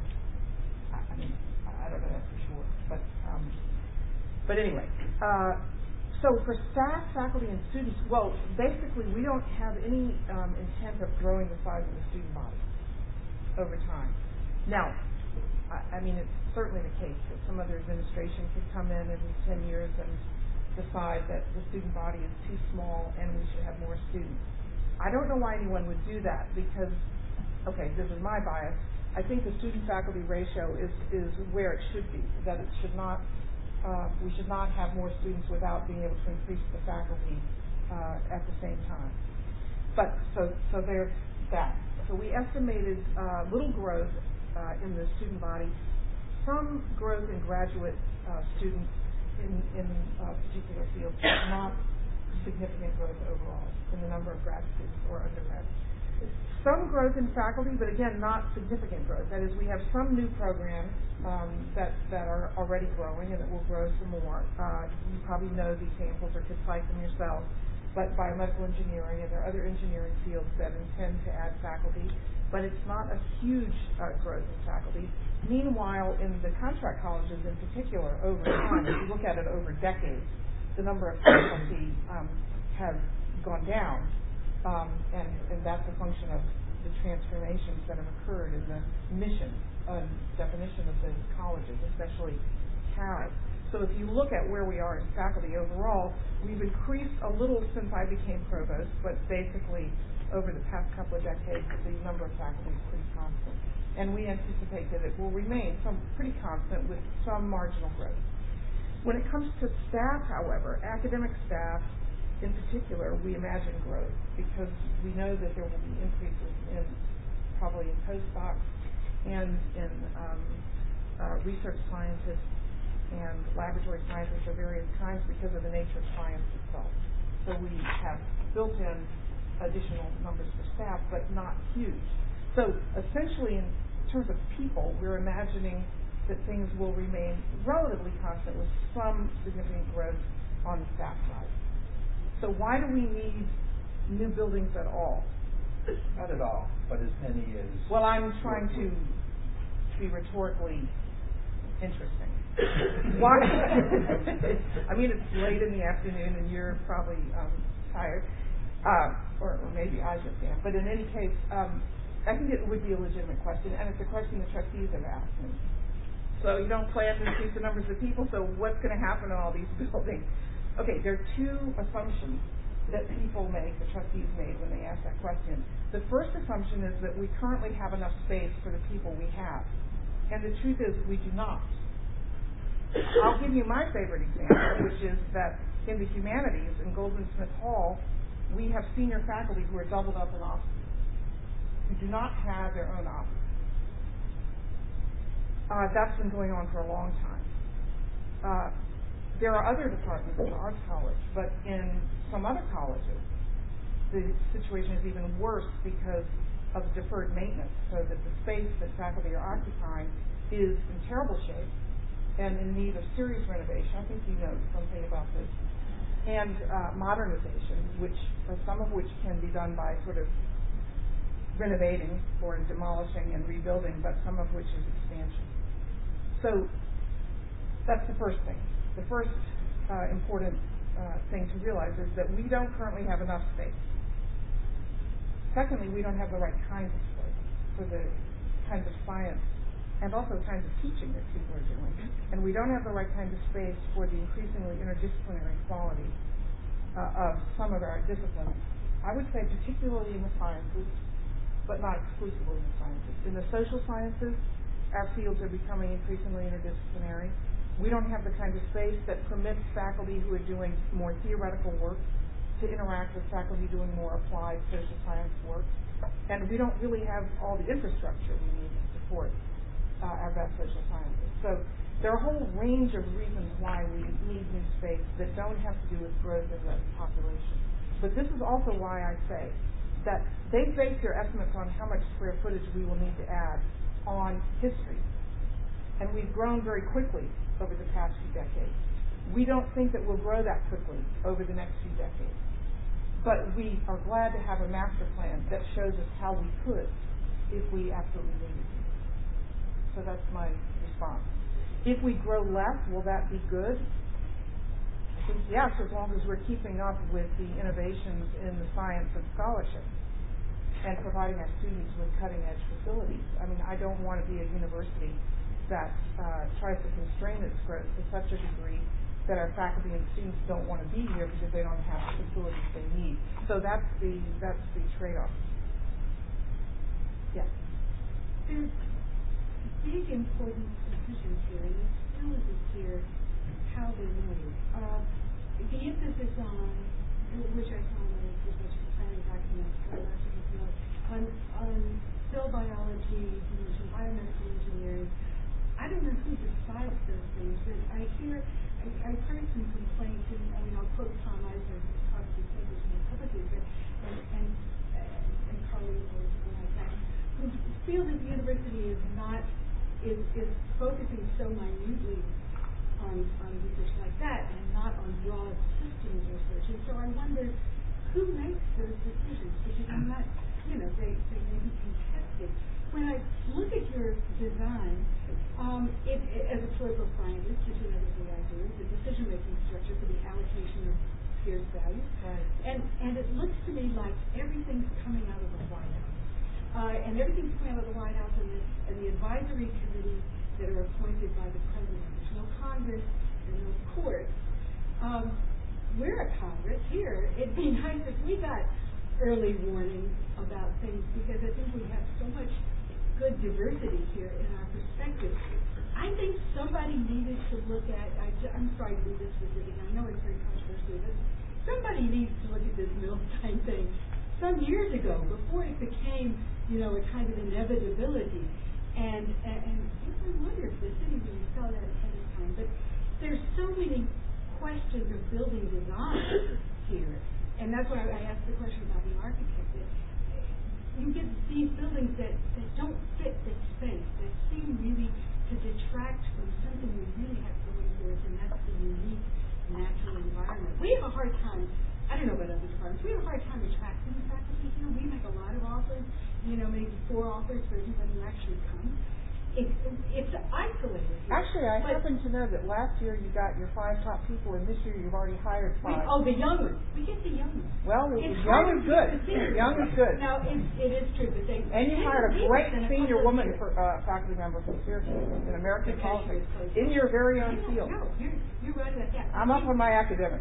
I don't know that for sure. But anyway, so for staff, faculty, and students, well, basically we don't have any intent of growing the size of the student body over time. Now, it's certainly the case that some other administration could come in 10 years and decide that the student body is too small and we should have more students. I don't know why anyone would do that because, okay, this is my bias. I think the student-faculty ratio is where it should be, that it should not, we should not have more students without being able to increase the faculty at the same time. But, so there's that. So we estimated little growth in the student body, some growth in graduate students in particular fields, not significant growth overall in the number of grad students or undergrads. Some growth in faculty, but again, not significant growth. That is, we have some new programs that are already growing and that will grow some more. You probably know the examples or could cite them yourself, but biomedical engineering, and there are other engineering fields that intend to add faculty, but it's not a huge growth in faculty. Meanwhile, in the contract colleges in particular, over time, if you look at it over decades, the number of faculty has gone down, and that's a function of the transformations that have occurred in the mission and definition of the colleges, especially CAS. So if you look at where we are in faculty overall, we've increased a little since I became provost, but basically over the past couple of decades, the number of faculty is pretty constant. And we anticipate that it will remain pretty constant with some marginal growth. When it comes to staff, however, academic staff in particular, we imagine growth because we know that there will be increases in probably in postdocs and in research scientists and laboratory scientists of various kinds because of the nature of science itself. So we have built in additional numbers for staff, but not huge. So essentially, in terms of people, we're imagining that things will remain relatively constant with some significant growth on the staff side. So why do we need new buildings at all? Not at all, but as many as... Well, I'm trying to be rhetorically interesting. Why? It's late in the afternoon and you're probably tired, or maybe I just am. But in any case, I think it would be a legitimate question, and it's a question the trustees have asked me. So you don't plan to increase the numbers of people, so what's going to happen in all these buildings? Okay, there are two assumptions that people make, the trustees made when they asked that question. The first assumption is that we currently have enough space for the people we have. And the truth is we do not. I'll give you my favorite example, which is that in the humanities, in Goldman Smith Hall, we have senior faculty who are doubled up in offices, who do not have their own office. That's been going on for a long time. There are other departments in the Arts College, but in some other colleges, the situation is even worse because of deferred maintenance, so that the space that faculty are occupying is in terrible shape and in need of serious renovation. I think you know something about this. And modernization, some of which can be done by sort of renovating or demolishing and rebuilding, but some of which is expansion. So that's the first thing. The first important thing to realize is that we don't currently have enough space. Secondly, we don't have the right kinds of space for the kinds of science and also kinds of teaching that people are doing. And we don't have the right kind of space for the increasingly interdisciplinary quality of some of our disciplines. I would say particularly in the sciences, but not exclusively in the sciences. In the social sciences, our fields are becoming increasingly interdisciplinary. We don't have the kind of space that permits faculty who are doing more theoretical work to interact with faculty doing more applied social science work. And we don't really have all the infrastructure we need to support our best social sciences. So there are a whole range of reasons why we need new space that don't have to do with growth in the population. But this is also why I say that they base their estimates on how much square footage we will need to add on history. And we've grown very quickly over the past few decades. We don't think that we'll grow that quickly over the next few decades. But we are glad to have a master plan that shows us how we could if we absolutely needed to. So that's my response. If we grow less, will that be good? I think yes, as long as we're keeping up with the innovations in the science of scholarship and providing our students with cutting-edge facilities. I mean, I don't want to be a university that tries to constrain its growth to such a degree that our faculty and students don't want to be here because they don't have the facilities they need. So that's the trade-off. Yeah. There's big important decisions here, and it still isn't clear how they're made. The emphasis on, which I found in the strategic planning documents, on cell biology, biomedical engineering. I don't know who decides those things, but I've heard some complaints, and I mean, I'll quote Tom Eisner, who's probably said this in publicly, and colleagues like that, who feel that the university is focusing so minutely on research like that and not on broad systems research. And so I wonder who makes those decisions, because I'm not, they may be contested. When I look at your design, as a political scientist, which is another thing I do, the decision-making structure for the allocation of scarce value, right. and it looks to me like everything's coming out of the White House. And everything's coming out of the White House and the advisory committees that are appointed by the president. There's no Congress and no court. We're a Congress here. It'd be nice if we got early warning about things, because I think we have so much good diversity here in our perspective. I think somebody needed to look at, I'm sorry to do this specific, I know it's very controversial, but somebody needs to look at this Milstein thing some years ago, before it became, a kind of inevitability. And I wonder if the city really saw that ahead of time. But there's so many questions of building design here. And that's why I asked the question about the architect. You get these buildings that don't fit the space, that seem really to detract from something we really have going for us, and that's the unique natural environment. We have a hard time, I don't know about other departments, we have a hard time attracting faculty here. We make a lot of offers, maybe 4 offers for everybody who actually comes. It's isolated here. Actually, I happen to know that last year you got your 5 top people, and this year you've already hired 5. The young ones. We get the young ones. Well, young is good. Young is good. No, it is true. And you hired a great senior woman faculty member from Syracuse in American politics in your very own field. No, you're right about that. I'm up on my academics.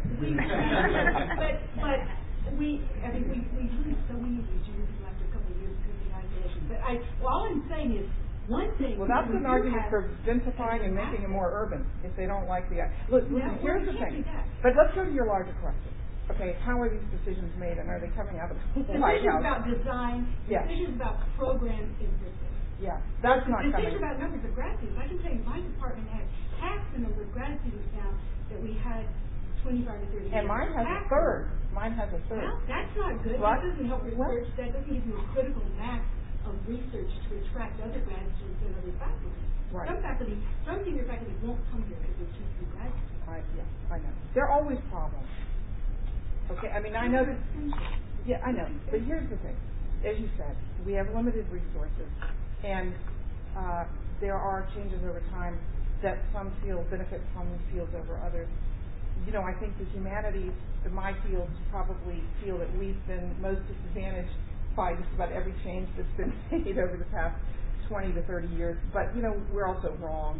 but we lose so many of these juniors after a couple of years because of the isolation. But all I'm saying is, One thing. Well, that's we an do argument have- for densifying and making it more urban, if they don't like the, look, Yeah, listen, here's well, the it can't thing. be that. But let's go to your larger question. Okay, how are these decisions made, and are they coming out of the White Decisions House? about design, Yeah. decisions about program emphasis. Yeah, that's not coming. Decisions about numbers of grad students. I can tell you my department had half the number of grad students now that we had 25 to 30 years. And mine has a third. Mine has a third. Well, that's not good. What? That doesn't help What? research. That doesn't give you a critical mass of research to attract other grad students and other faculty. Right. Some senior faculty won't come here because there's too few grad students. Yeah, I know. There are always problems. Okay, I mean, I know that. Yeah, I know. But here's the thing. As you said, we have limited resources, and there are changes over time that some fields benefit from fields over others. You know, I think the humanities, in my fields, probably feel that we've been most disadvantaged by just about every change that's been made over the past 20 to 30 years. But, you know, we're also wrong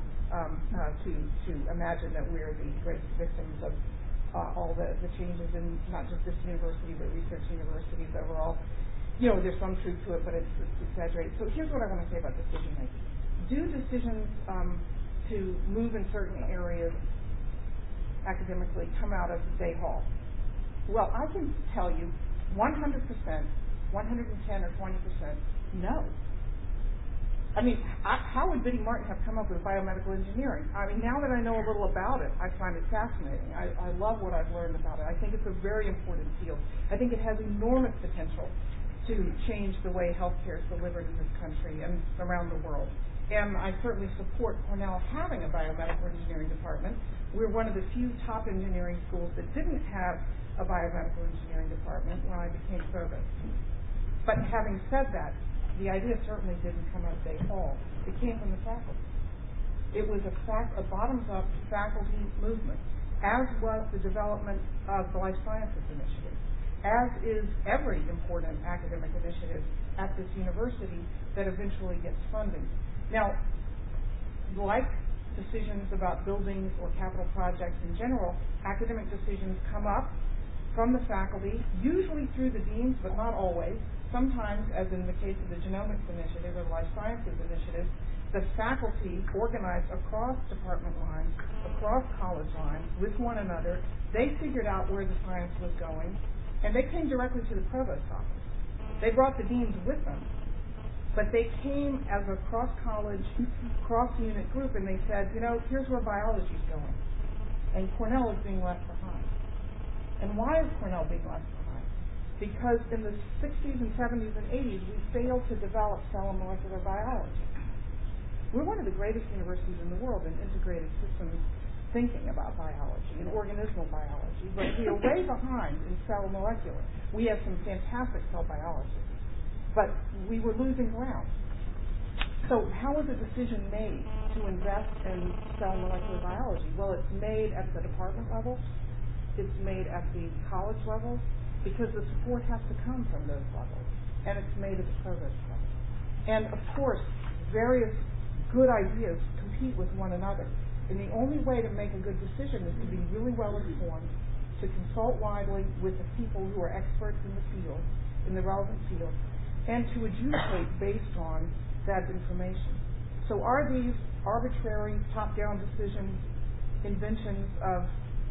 to imagine that we're the greatest victims of all the changes in not just this university, but research universities overall. You know, there's some truth to it, but it's exaggerated. So here's what I want to say about decision making. Do decisions to move in certain areas academically come out of Day Hall? Well, I can tell you 100%, 110 or 20%, no. I mean, how would Biddy Martin have come up with biomedical engineering? I mean, now that I know a little about it, I find it fascinating. I love what I've learned about it. I think it's a very important field. I think it has enormous potential to change the way healthcare is delivered in this country and around the world. And I certainly support Cornell having a biomedical engineering department. We're one of the few top engineering schools that didn't have a biomedical engineering department when I became provost. But having said that, the idea certainly didn't come out of Day Hall. It came from the faculty. It was a bottoms-up faculty movement, as was the development of the Life Sciences Initiative, as is every important academic initiative at this university that eventually gets funding. Now, like decisions about buildings or capital projects in general, academic decisions come up from the faculty, usually through the deans, but not always. Sometimes, as in the case of the Genomics Initiative or the Life Sciences Initiative, the faculty organized across department lines, across college lines, with one another. They figured out where the science was going, and they came directly to the provost's office. They brought the deans with them, but they came as a cross-college, cross-unit group, and they said, you know, here's where biology is going, and Cornell is being left behind. And why is Cornell being left behind? Because in the 60s and 70s and 80s, we failed to develop cell and molecular biology. We're one of the greatest universities in the world in integrated systems thinking about biology and organismal biology, but we are way behind in cell and molecular. We have some fantastic cell biologists, but we were losing ground. So how was a decision made to invest in cell and molecular biology? Well, it's made at the department level. It's made at the college level, because the support has to come from those levels, and it's made at the provost level. And of course, various good ideas compete with one another. And the only way to make a good decision is to be really well informed, to consult widely with the people who are experts in the field, in the relevant field, and to adjudicate based on that information. So are these arbitrary, top-down decisions, inventions of,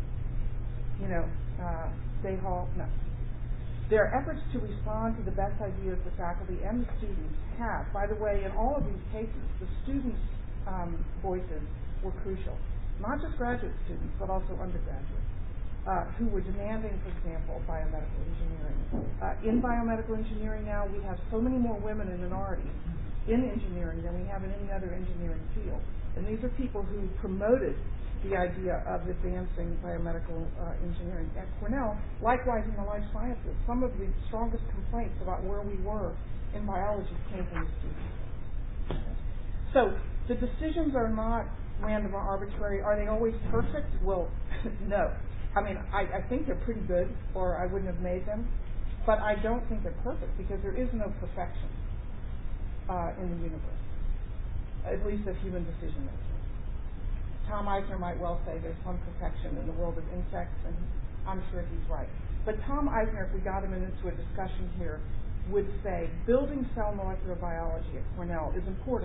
Day Hall? No. There are efforts to respond to the best ideas the faculty and the students have. By the way, in all of these cases, the students' voices were crucial. Not just graduate students, but also undergraduates, who were demanding, for example, biomedical engineering. In biomedical engineering now, we have so many more women and minorities in engineering than we have in any other engineering field. And these are people who promoted the idea of advancing biomedical engineering at Cornell. Likewise, in the life sciences, some of the strongest complaints about where we were in biology came from the students. So the decisions are not random or arbitrary. Are they always perfect? Well, no. I mean, I think they're pretty good, or I wouldn't have made them. But I don't think they're perfect, because there is no perfection in the universe, at least of human decision making. Tom Eisner might well say there's some perfection in the world of insects, and I'm sure he's right. But Tom Eisner, if we got him into a discussion here, would say building cell molecular biology at Cornell is important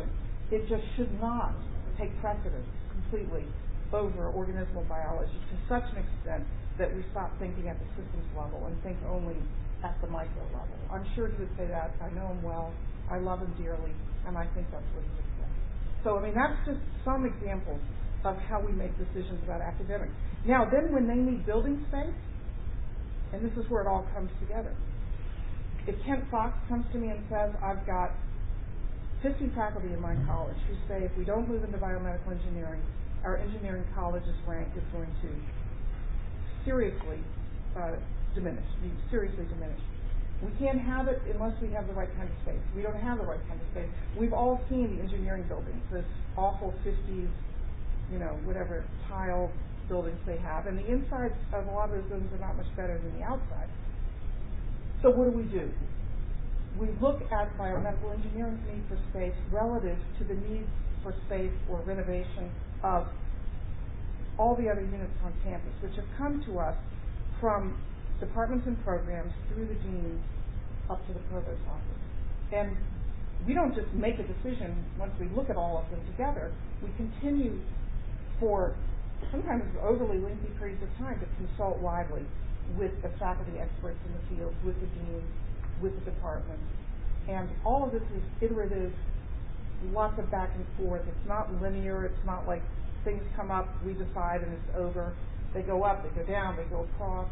it just should not take precedence completely over organismal biology to such an extent that we stop thinking at the systems level and think only at the micro level. I'm sure he would say that. I know him well. I love him dearly, and I think that's what he would say. So, I mean, that's just some examples of how we make decisions about academics. Now, then when they need building space, and this is where it all comes together. If Kent Fox comes to me and says, I've got 50 faculty in my college who say if we don't move into biomedical engineering, our engineering college's rank is going to seriously diminish. We can't have it unless we have the right kind of space. We don't have the right kind of space. We've all seen the engineering buildings, this awful 50s, whatever tile buildings they have, and the insides of a lot of those buildings are not much better than the outside. So what do? We look at biomedical engineering's need for space relative to the need for space or renovation of all the other units on campus, which have come to us from departments and programs through the dean up to the provost office. And we don't just make a decision once we look at all of them together. We continue for sometimes overly lengthy periods of time to consult widely with the faculty experts in the field, with the dean, with the department. And all of this is iterative, lots of back and forth. It's not linear. It's not like things come up, we decide, and it's over. They go up, they go down, they go across.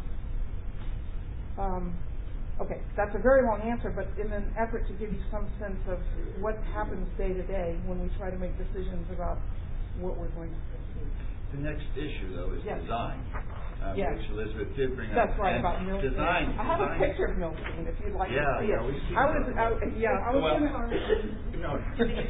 Okay, that's a very long answer, but in an effort to give you some sense of what happens day to day when we try to make decisions about what we're going to pursue. The next issue, though, is Yes. design, Yes. which Elizabeth did bring up. That's right, And about Milstein. Design. I have a picture of Milstein if you'd like to see it. We see I was that. going to... No.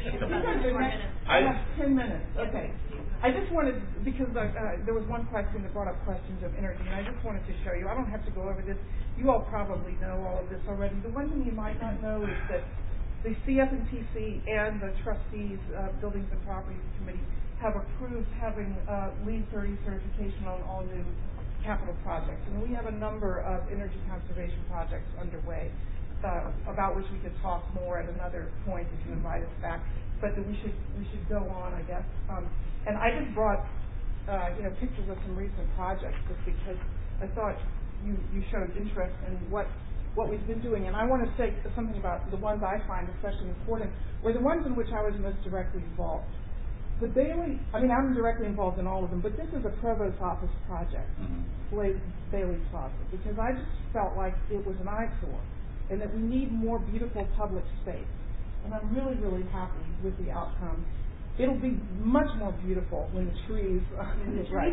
I have 10 minutes. Okay. I just wanted, because there was one question that brought up questions of energy, and I just wanted to show you. I don't have to go over this. You all probably know all of this already. The one thing you might not know is that the CF&TC and the trustees, Buildings and Properties Committee, have approved having LEED 30 certification on all new capital projects. And we have a number of energy conservation projects underway, about which we could talk more at another point. You can invite us back. But we should go on, I guess. And I just brought pictures of some recent projects just because I thought you showed interest in what we've been doing. And I want to say something about the ones I find especially important were the ones in which I was most directly involved. The Bailey, I'm directly involved in all of them, but this is a provost office project, Bailey Plaza, because I just felt like it was an eyesore and that we need more beautiful public space. And I'm really, really happy with the outcome. It'll be much more beautiful when the trees are in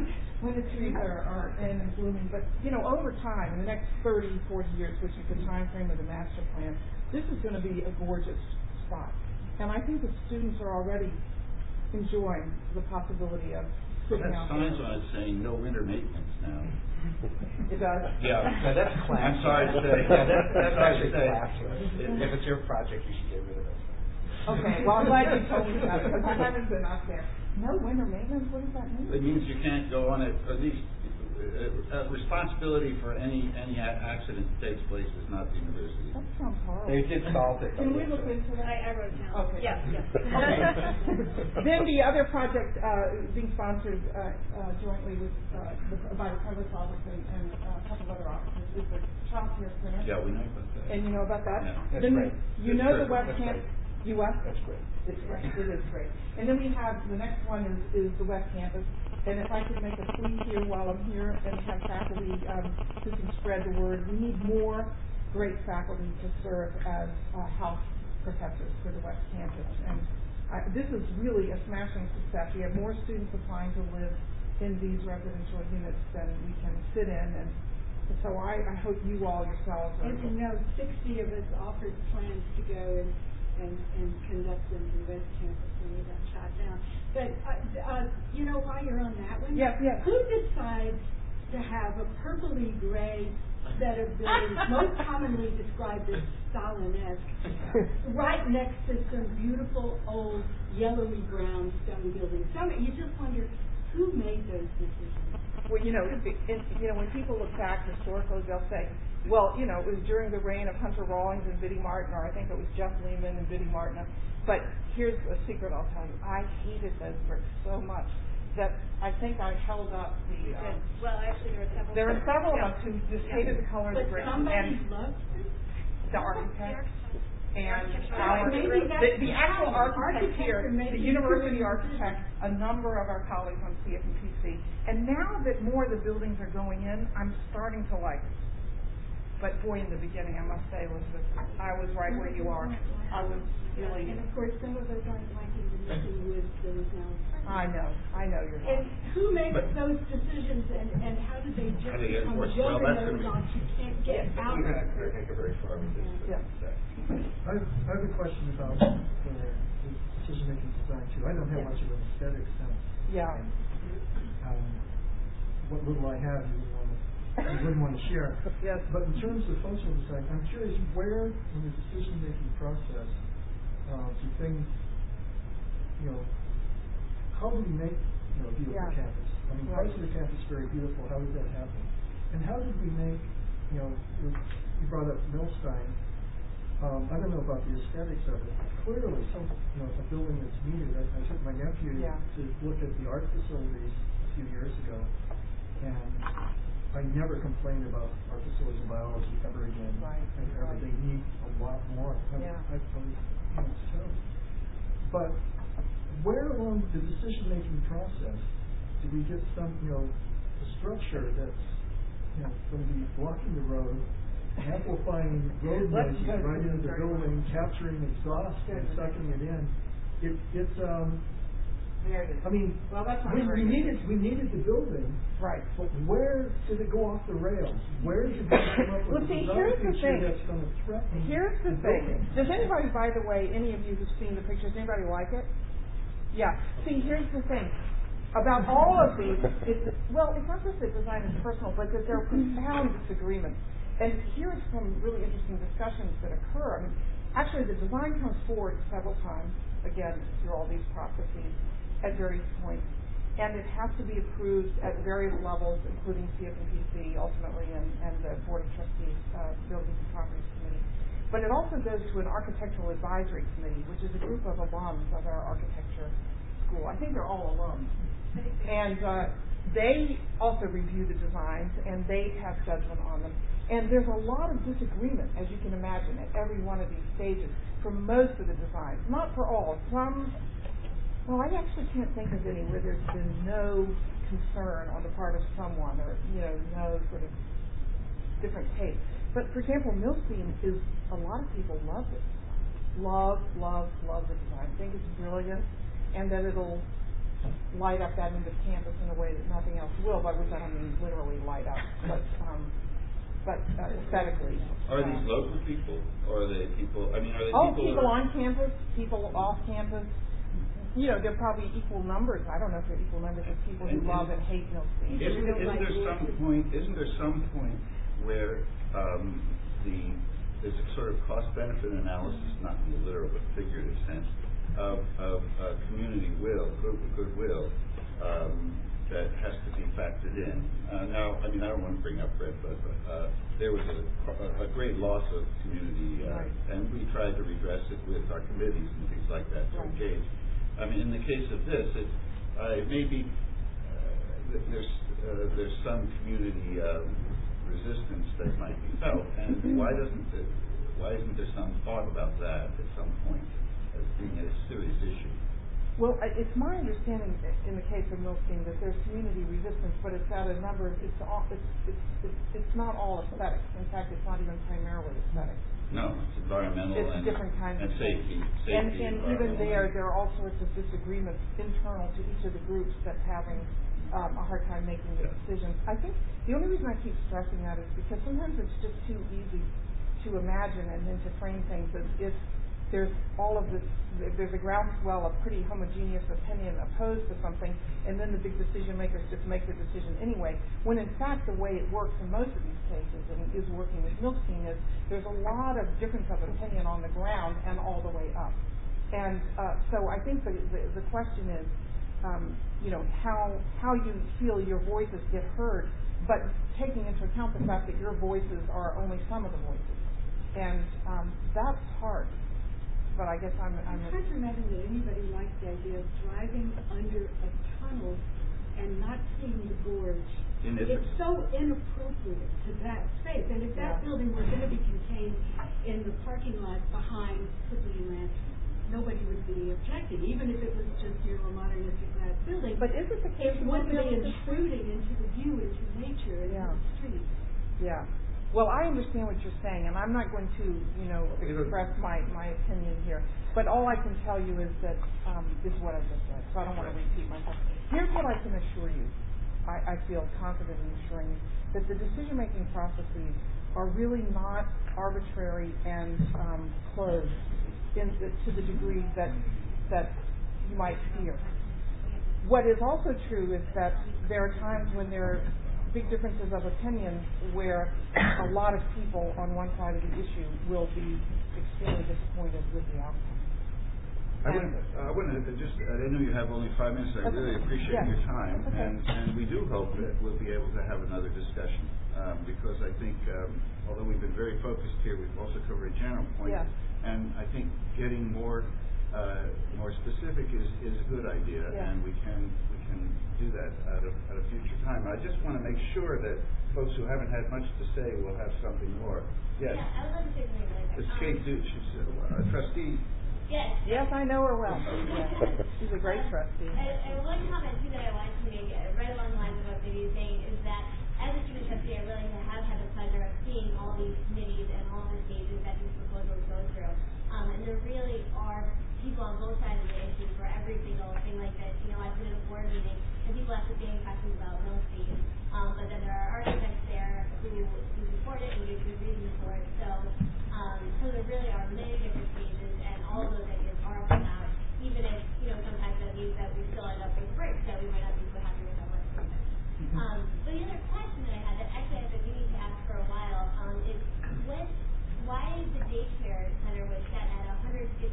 and blooming. But, over time, in the next 30, 40 years, which is the time frame of the master plan, this is going to be a gorgeous spot. And I think the students are already enjoying the possibility of sitting out there. That signs on it saying no winter maintenance now. It does? Yeah. That's class. I'm sorry to say. That's actually class. If it's your project, you should get rid of it. Okay, well, I'm glad you told me that, because I haven't been up there. No winter maintenance? What does that mean? It means you can't go on it, at least responsibility for any accident that takes place is not the university. That sounds horrible. They did solve it. Can we look into that? I wrote it down. Okay. Yes. Okay. Then the other project being sponsored jointly with by the provost office and a couple of other offices is the child care center. Yeah, we know about that. And you know about that? Yeah. That's then great. You know the West Campus. That's great. It's great. It is great. And then we have the next one is the West Campus. And if I could make a plea here while I'm here and have faculty who can spread the word, we need more great faculty to serve as health professors for the West Campus. And this is really a smashing success. We have more students applying to live in these residential units than we can fit in. And so I hope you all yourselves are. And 60 of us offered plans to go and conduct them to the West Campus when we got shot down. But, while you're on that one, yes. Who decides to have a purpley gray set of buildings, most commonly described as Stalin-esque, right next to some beautiful old yellowy brown stone buildings? You just wonder, who made those decisions? Well, when people look back historically, they'll say, well, it was during the reign of Hunter Rawlings and Biddy Martin, or I think it was Jeff Lehman and Biddy Martin. But here's a secret I'll tell you. I hated those bricks so much that I think I held up the... well, actually, there were several of us who just hated the color of the bricks. Somebody loved the architect. And the actual architect here, the university architect, a number of our colleagues on CFMPC. And now that more of the buildings are going in, I'm starting to like it. But boy, in the beginning, I must say, Elizabeth, I was right where you are. I was really... And of course, some of us aren't liking the missing wood that is now... I know you're right. And who makes those decisions, and how do they just become building those on you can't get out of it? We're going to go very far with this. Yeah. I have a question about the decision-making design, too. I don't have much of an aesthetic sense. Yeah. What little I have, you wouldn't want to share. Yes. But in terms of functional design, I'm curious where in the decision-making process do things, how do we make a beautiful campus? I mean, parts of the campus is very beautiful. How did that happen? And how did we make, you brought up Milstein. I don't know about the aesthetics of it. Clearly, a building that's needed. I took my nephew to look at the art facilities a few years ago, and I never complained about art facilities in biology ever again. They need a lot more. It's terrible. But where along the decision-making process do we get some, a structure that's, going to be blocking the road, amplifying road noises right into the building, capturing exhaust and sucking it in? I mean, we needed the building, right? But where did it go off the rails? Where did it come up with a design feature that's going to threaten? Here's the thing. Does anybody, by the way, any of you who've seen the pictures, anybody like it? Yeah. See, here's the thing. About all of these, it's not just that design is personal, but that there are profound disagreements. And here's some really interesting discussions that occur. I mean, actually, the design comes forward several times, again, through all these processes, at various points. And it has to be approved at various levels, including CFMPC, ultimately, and the Board of Trustees, Buildings and Properties Committee. But it also goes to an Architectural Advisory Committee, which is a group of alums of our architecture school. I think they're all alums. And they also review the designs, and they have judgment on them. And there's a lot of disagreement, as you can imagine, at every one of these stages for most of the designs. Not for all. Some, I actually can't think of any where there's been no concern on the part of someone or, no sort of different take. But, for example, Milstein is, a lot of people love it. Love the design. Think it's brilliant, and that it'll light up that end of campus in a way that nothing else will, by which I don't mean literally light up, but aesthetically. Are these local people, or are they people, people on campus, people off campus. There are probably equal numbers. I don't know if there are equal numbers of people who love and hate Milstein. Isn't there some point where there's a sort of cost-benefit analysis, not in the literal but figurative sense, of community goodwill that has to be factored in. Now, I don't want to bring up Redbud, but there was a great loss of community, and we tried to redress it with our committees and things like that to engage. In the case of this, maybe there's some community resistance that might be felt, and why isn't there some thought about that at some point as being a serious issue? Well, it's my understanding in the case of Milstein that there's community resistance, but it's at a number. It's not all aesthetics. In fact, it's not even primarily aesthetics. No, it's environmental and different kinds and of safety. And even there are all sorts of disagreements internal to each of the groups that's having a hard time making the decisions. I think the only reason I keep stressing that is because sometimes it's just too easy to imagine and then to frame things as if there's all of this, there's a groundswell of pretty homogeneous opinion opposed to something, and then the big decision makers just make the decision anyway, when in fact the way it works in most of these cases, and is working with Milstein, is there's a lot of difference of opinion on the ground and all the way up. And so I think the question is, how you feel your voices get heard, but taking into account the fact that your voices are only some of the voices, and that's hard. But I guess I'm It's hard to imagine that anybody likes the idea of driving under a tunnel and not seeing the gorge. It's so inappropriate to that space. And if that building were going to be contained in the parking lot behind Quigley Ranch, nobody would be objecting, even if it was just a modernistic glass building. But is it the case? It wouldn't be intruding into the view, into nature, into the street. Yeah. Well, I understand what you're saying, and I'm not going to, express my opinion here. But all I can tell you is that is what I just said. So I don't want to repeat myself. Here's what I can assure you. I feel confident in assuring you that the decision-making processes are really not arbitrary and closed to the degree that you might fear. What is also true is that there are times when there are big differences of opinion where a lot of people on one side of the issue will be extremely disappointed with the outcome. I know you have only 5 minutes. I really appreciate your time, and we do hope that we'll be able to have another discussion because I think, although we've been very focused here, we've also covered a general point, and I think getting more specific is a good idea, and we can do that at a future time. I just want to make sure that folks who haven't had much to say will have something more. Yes. Yeah, I would love to say something really quick. It's Kate Duch, trustee. Yes. Yes, I know her well. She's a great trustee. And one comment too that I wanted to make, right along the lines of what Vivi was saying, is that as a student trustee, I really have had the pleasure of seeing all these committees and all the stages that these proposals go through. And there really are people on both sides of the issue for every single thing like this. I've been at a board meeting and people ask the same questions about real estate, but then there are architects there who support it and give good reasons for it. So there really are many different stages, and all of those ideas are put out, even if sometimes that means that we still end up with bricks that we might not be so happy with our work. But the other question that I had that actually I've been meaning to ask for a while is why the daycare center was set at 158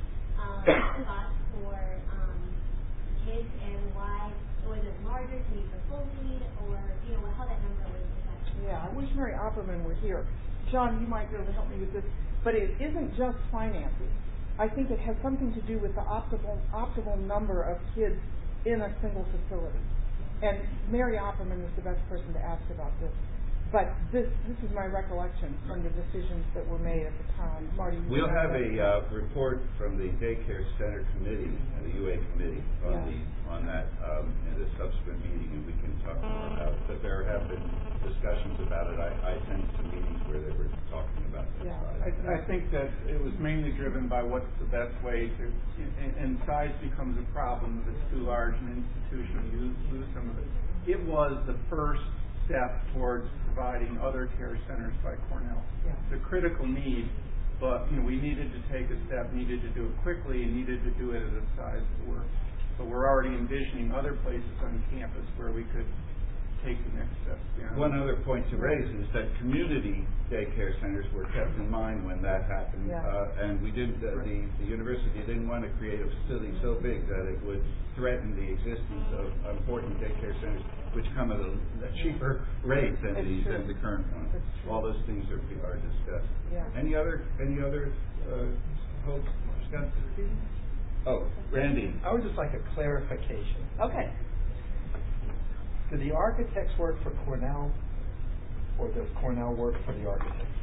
spots for kids, and why was it larger to meet the full need, or how that number was decided? Yeah, I wish Mary Opperman were here. John, you might be able to help me with this, but it isn't just finances. I think it has something to do with the optimal number of kids in a single facility. And Mary Opperman is the best person to ask about this. But this is my recollection from the decisions that were made at the time. Marty, we'll have a report from the Daycare Center Committee, the UA Committee, on that in a subsequent meeting, and we can talk more about it. But there have been discussions about it. I attended some meetings where they were talking about this. I think that it was mainly driven by what's the best way to, and size becomes a problem if it's too large an institution. You lose some of it. It was the first step towards providing other care centers by Cornell. It's a critical need, but we needed to take a step, needed to do it quickly, and needed to do it at a size that worked. So we're already envisioning other places on campus where we could take the next steps beyond. One other point to raise is that community daycare centers were kept in mind when that happened, and we didn't. The university didn't want to create a facility so big that it would threaten the existence of important daycare centers, which come at a cheaper rate than the current one. All those things are discussed. Any other hopes? Oh, Randy. I would just like a clarification. Okay. Do the architects work for Cornell, or does Cornell work for the architects?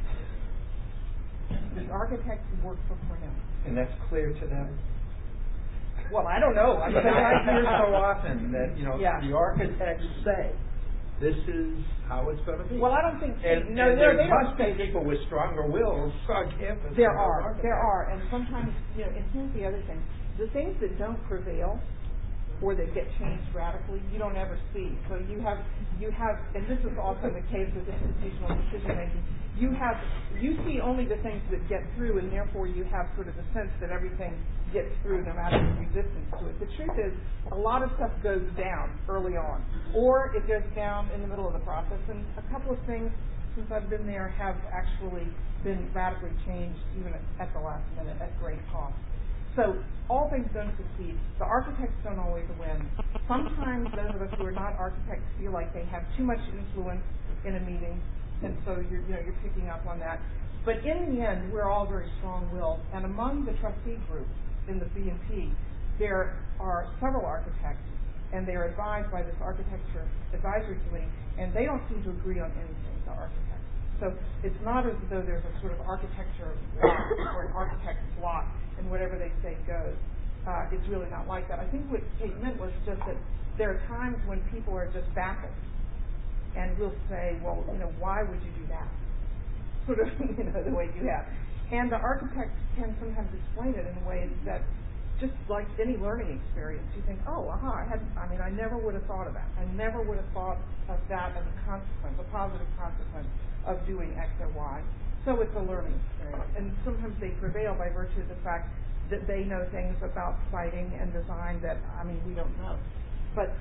The architects work for Cornell. And that's clear to them? Well, I don't know. I hear so often that, the architects say, this is how it's going to be. Well, I don't think... And there must be people with stronger wills on campus. There are. And sometimes, and here's the other thing. The things that don't prevail or that get changed radically, you don't ever see. So you have, and this is often the case with institutional decision making. You see only the things that get through, and therefore you have sort of the sense that everything gets through no matter the resistance to it. The truth is, a lot of stuff goes down early on, or it goes down in the middle of the process. And a couple of things since I've been there have actually been radically changed, even at the last minute, at great cost. So all things don't succeed. The architects don't always win. Sometimes those of us who are not architects feel like they have too much influence in a meeting, and so you're picking up on that. But in the end, we're all very strong-willed. And among the trustee group in the B&P, there are several architects, and they are advised by this architecture advisory committee, and they don't seem to agree on anything, the architects. So it's not as though there's a sort of architecture block or an architect block, and whatever they say goes. It's really not like that. I think what Kate meant was just that there are times when people are just baffled, and we'll say, well, why would you do that? Sort of, the way you have. And the architects can sometimes explain it in a way that, just like any learning experience, you think, I never would have thought of that. I never would have thought of that as a consequence, a positive consequence of doing X or Y. So it's a learning experience. And sometimes they prevail by virtue of the fact that they know things about siting and design that, we don't know. But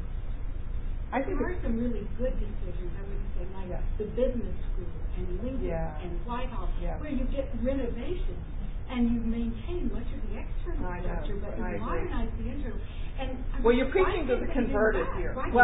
I think there are some really good decisions, I would say, like the business school and Lincoln and Whitehall, where you get renovation and you maintain much of the external structure, but you modernize the internal. And you're preaching to the converted here. Well,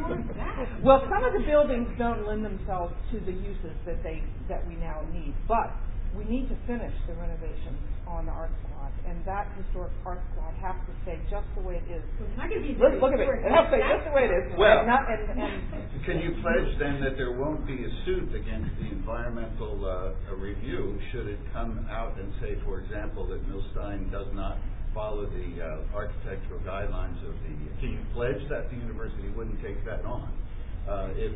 some of the buildings don't lend themselves to the uses that we now need, but we need to finish the renovations on the art squad, and that historic art squad has to stay just the way it is. Look at it. It has to stay just the way it is. Well, can you pledge then that there won't be a suit against the environmental review should it come out and say, for example, that Milstein does not follow the architectural guidelines of the? Can you pledge that the university wouldn't take that on if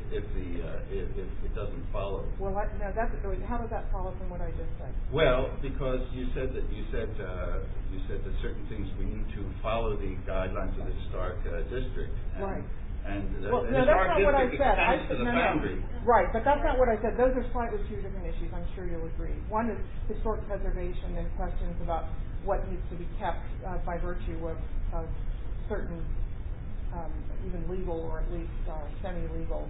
it doesn't follow? Well, how does that follow from what I just said? Well, because you said that certain things we need to follow the guidelines of the historic district. Right. And that's not what I said. I said boundary. Right, but that's not what I said. Those are slightly two different issues. I'm sure you'll agree. One is historic preservation and questions about what needs to be kept by virtue of certain even legal or at least semi-legal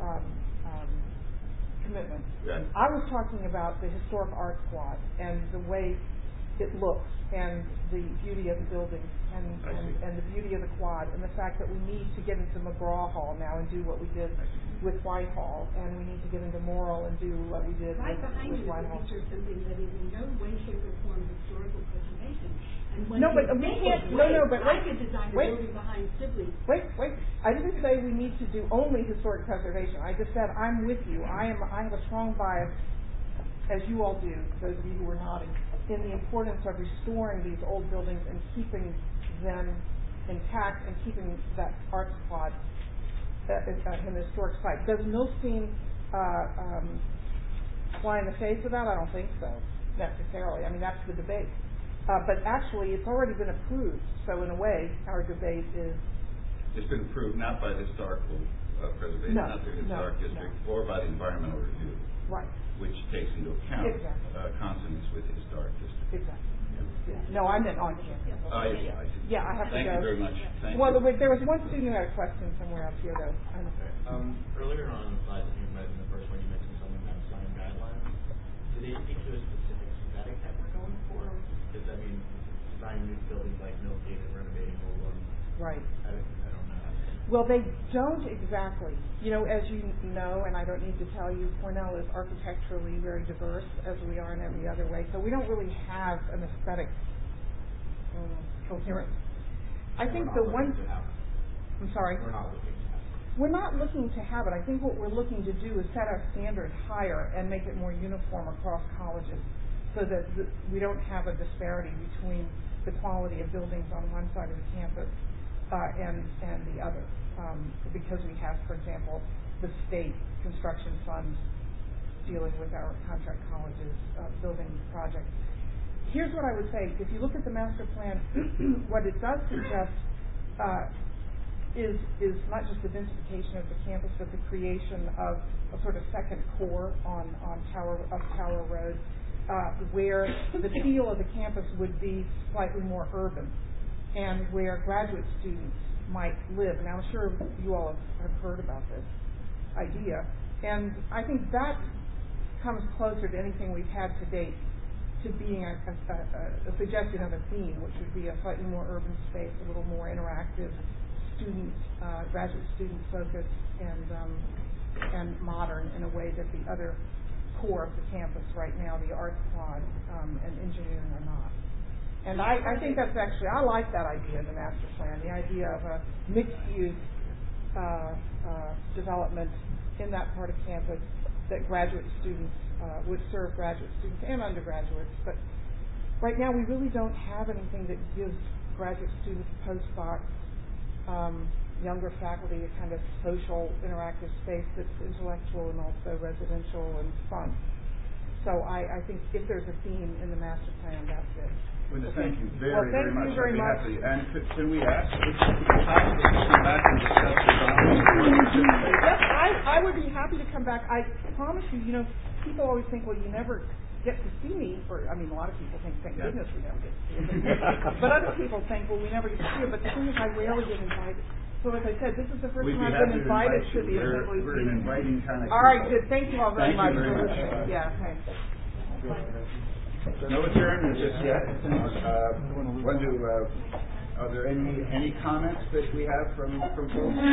commitments. Yeah. I was talking about the historic art squad and the way it looks and the beauty of the buildings and the beauty of the quad and the fact that we need to get into McGraw Hall now and do what we did with Whitehall, and we need to get into Morrill and do what we did with Whitehall. Picture something that is in no way, shape, or form historical preservation. But we can't. But I could design a building behind Sibley. Wait. I didn't say we need to do only historic preservation. I just said I'm with you. I have a strong bias, as you all do, those of you who are nodding, in the importance of restoring these old buildings and keeping them intact and keeping that art squad in the historic site. Does Milstein fly in the face of that? I don't think so, necessarily. That's the debate. But actually, it's already been approved. So in a way, our debate is... It's been approved not by the historical preservation, not the historic district, or by the environmental review. Right. Which takes into account consonance with the historic district. Exactly. Yeah. No, I meant on campus. I see. Yeah, I have to go. Thank you very much. There was one student who had a question somewhere up here, though. Earlier on the slide that you mentioned, the first one you mentioned something about design guidelines. Do they speak to a specific aesthetic that we're going for? Does that mean designing new buildings like Millgate and renovating old ones? Right. I don't know. Well, they don't exactly. As you know, and I don't need to tell you, Cornell is architecturally very diverse, as we are in every other way. So we don't really have an aesthetic coherence. I think the one... I'm sorry? We're not looking to have it. I think what we're looking to do is set our standard higher and make it more uniform across colleges so that we don't have a disparity between the quality of buildings on one side of the campus and the other, because we have, for example, the state construction funds dealing with our contract colleges building projects. Here's what I would say. If you look at the master plan, what it does suggest is not just the densification of the campus, but the creation of a sort of second core on Tower Road, where the feel of the campus would be slightly more urban, and where graduate students might live. And I'm sure you all have heard about this idea. And I think that comes closer to anything we've had to date to being a suggestion of a theme, which would be a slightly more urban space, a little more interactive, graduate student focused, and modern in a way that the other core of the campus right now, the arts pod and engineering, are not. And I think that's actually, I like that idea in the master plan, the idea of a mixed-use development in that part of campus that graduate students would serve graduate students and undergraduates. But right now we really don't have anything that gives graduate students, postdocs, younger faculty a kind of social, interactive space that's intellectual and also residential and fun. So I think if there's a theme in the master plan, that's it. Linda, thank you very, well, thank very much. you very much. And can we ask if it's possible to come back and discuss design? Yes, I would be happy to come back. I promise you, people always think, well, you never get to see me, or, I mean, a lot of people think, thank goodness we never get to see you. But other people think, well, we never get to see you. But the thing is, I rarely get invited. So as I said, this is the first time I've been invited to the assembly. We're an inviting kind of. All right, good. Thank you all very much. Thank you very much. Yeah, thanks. No adjournment just yet. Are there any comments that we have from folks?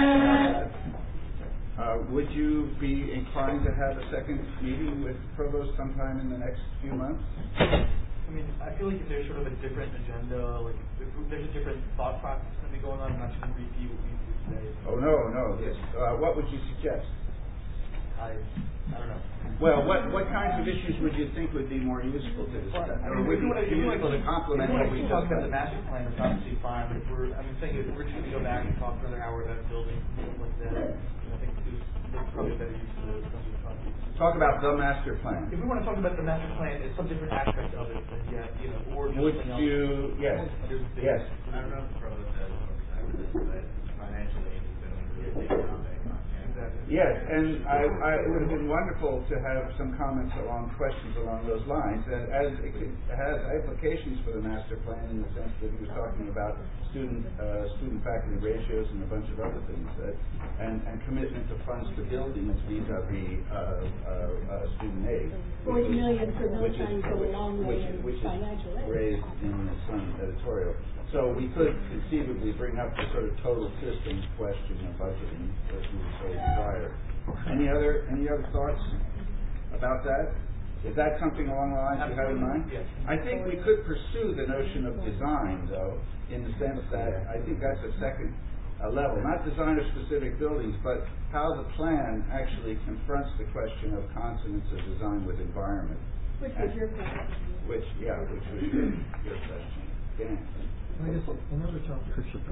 Would you be inclined to have a second meeting with Provost sometime in the next few months? I mean, I feel like if there's sort of a different agenda, like if there's a different thought process going to be going on, I'm not just going to repeat what we do today. Oh, no. What would you suggest? I don't know. Well, what kinds of issues would you think would be more useful to discuss? Or would be useful to complement what we talk discussed? about the master plan, it's obviously fine, but if we're just going to go back and talk for another hour about building, things like that, I think there's probably a better use of the time. Talk about the master plan. If we want to talk about the master plan, it's some different aspect of it, then or just would something you, else. yes. I don't know if the Provost has but financially, it's been a really big topic. Yes, and it would have been wonderful to have some comments questions along those lines. And as it has applications for the master plan in the sense that he was talking about student-faculty ratios and a bunch of other things, and commitment to funds to buildings vis-a-vis student aid. 40 million for no signs go a long way in which financial is aid. raised in the Sun editorial. So we could conceivably bring up the sort of total systems question of budgeting as we so desire. Any other thoughts about that? Is that something along the lines you have in mind? Yes. I think we could pursue the notion of design, though, in the sense that I think that's a second level, not design of specific buildings, but how the plan actually confronts the question of consonance of design with environment. Which was your question. Which was your question. Dan. I guess another topic is to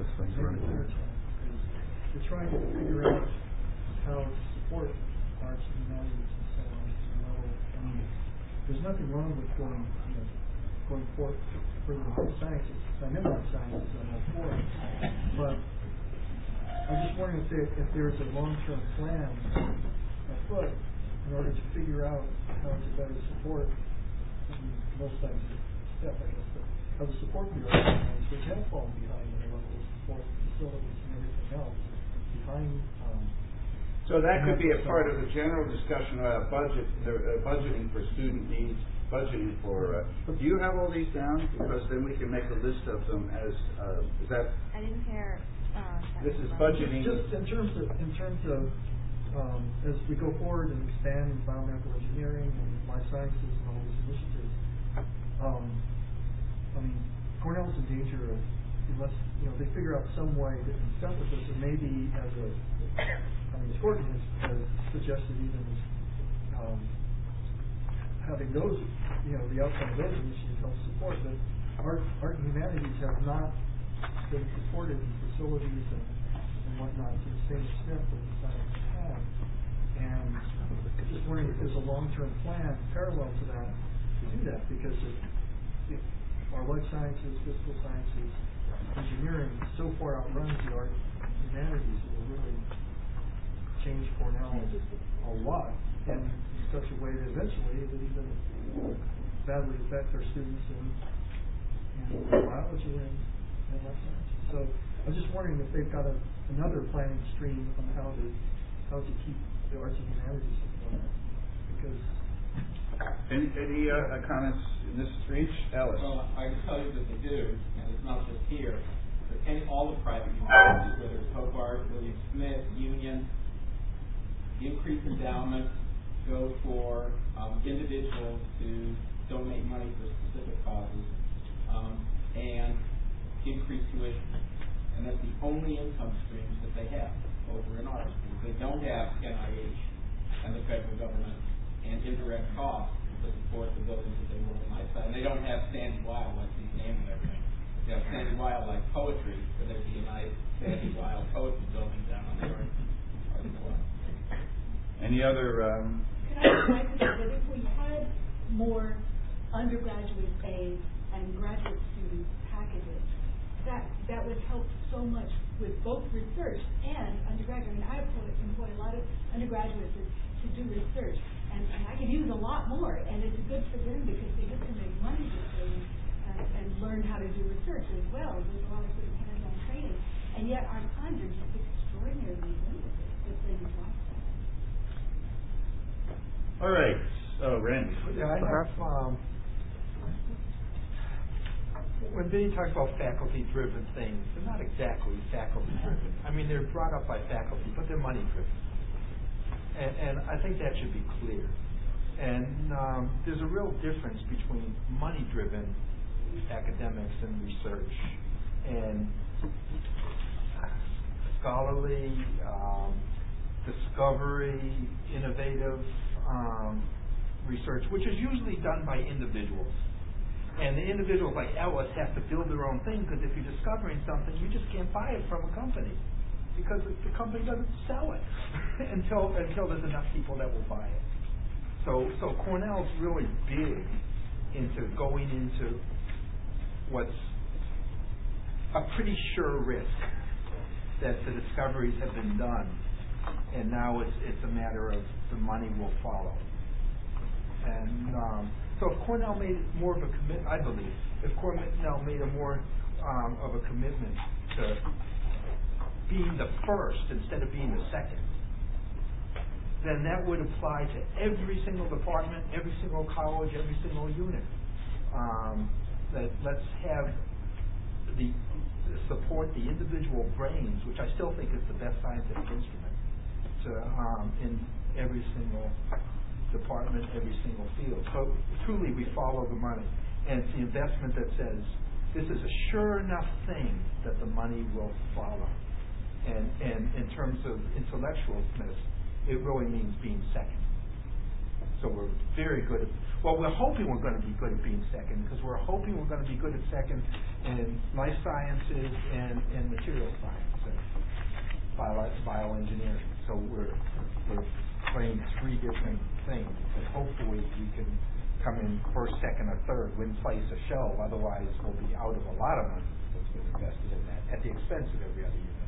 try to figure out how to support arts and humanities and so on. I mean, there's nothing wrong with going forth further in sciences. I'm in sciences, I'm all for it. But I'm just wondering if there's a long-term plan afoot in order to figure out how to better support most times step, I guess, how to support the arts, which have fallen behind in the level of support, facilities, and everything else behind. So that could be a part of the general discussion about budgeting for student needs, budgeting for. Do you have all these down? Because then we can make a list of them as. Is that? I didn't hear. This is budgeting. Just in terms of as we go forward and expand in biomedical engineering and life sciences and all these initiatives. I mean, Cornell's in danger of, unless they figure out some way to incent with this, and maybe Gordon has suggested even having those, the outcome of those initiatives help support. But art and humanities have not been supported in facilities and whatnot to the same extent that the science have. And I'm just wondering if there's a long-term plan parallel to that to do that, because if our life sciences, physical sciences, engineering so far outruns the art and humanities, it will really change Cornell a lot, and in such a way that eventually it would even badly affect our students in biology and life sciences. So I'm just wondering if they've got another planning stream on how to keep the arts and humanities going, because Any comments in this speech? Alice? Well, I can tell you that they do, and it's not just here, but all the private universities, whether it's Hobart, William Smith, Union, increased endowments go for individuals to donate money for specific causes, and increase tuition. And that's the only income streams that they have over in ours. Because they don't have NIH and the federal government and indirect costs to support the buildings that they will in lifestyle. And they don't have Sandy Weill, like the name and everything. They have Sandy Weill like poetry, but there'd be a nice Sandy Weill poetry building down on the north. Any other? Can I remind you that if we had more undergraduate aid and graduate student packages, that would help so much with both research and undergraduate. I mean, I employ a lot of undergraduates to do research, and I could use a lot more, and it's good for them because they get to make money this way and learn how to do research as well. There's a lot of good hands-on training, and yet our funds are just extraordinarily limited with things like that. All right. So, Randy. Yeah, I have, when Vinny talks about faculty-driven things, they're not exactly faculty-driven. I mean, they're brought up by faculty, but they're money-driven. And I think that should be clear. And there's a real difference between money-driven academics and research and scholarly, discovery, innovative research, which is usually done by individuals. And the individuals like Ellis have to build their own thing, because if you're discovering something, you just can't buy it from a company, because the company doesn't sell it until there's enough people that will buy it. So Cornell's really big into going into what's a pretty sure risk, that the discoveries have been done, and now it's a matter of the money will follow. And so if Cornell made more of a commitment, I believe, if Cornell made a more of a commitment to being the first instead of being the second, then that would apply to every single department, every single college, every single unit. That let's have the support the individual brains, which I still think is the best scientific instrument, to in every single department, every single field. So truly we follow the money. And it's the investment that says this is a sure enough thing that the money will follow. And in terms of intellectualness, it really means being second. So we're very good at, well, we're hoping we're going to be good at being second, because we're hoping we're going to be good at second in life sciences and material science and bioengineering. So we're playing three different things, and hopefully we can come in first, second, or third, win, place, or show. Otherwise, we'll be out of a lot of money that's been invested in that at the expense of every other unit.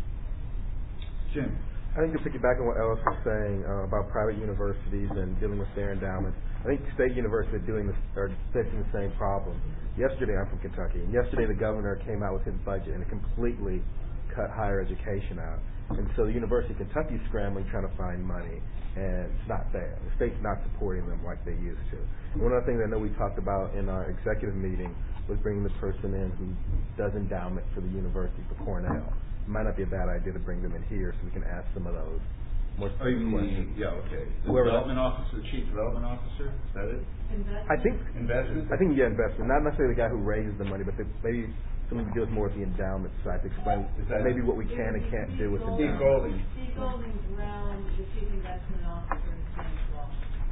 Jim. I think to piggyback on what Ellis was saying about private universities and dealing with their endowments, I think state universities are facing the same problem. Yesterday, I'm from Kentucky, and yesterday the governor came out with his budget and completely cut higher education out. And so the University of Kentucky is scrambling, trying to find money, and it's not there. The state's not supporting them like they used to. And one of the things I know we talked about in our executive meeting was bringing the person in who does endowment for the university, for Cornell. It might not be a bad idea to bring them in here so we can ask some of those more specific questions. Yeah, okay. The development officer, the chief development officer, is that it? Investment. I think investment. Not necessarily the guy who raises the money, but maybe someone who deals more with the endowment side to explain maybe what we can and can't do with endowment. Steve Golding's around the chief investment officer in Kansas.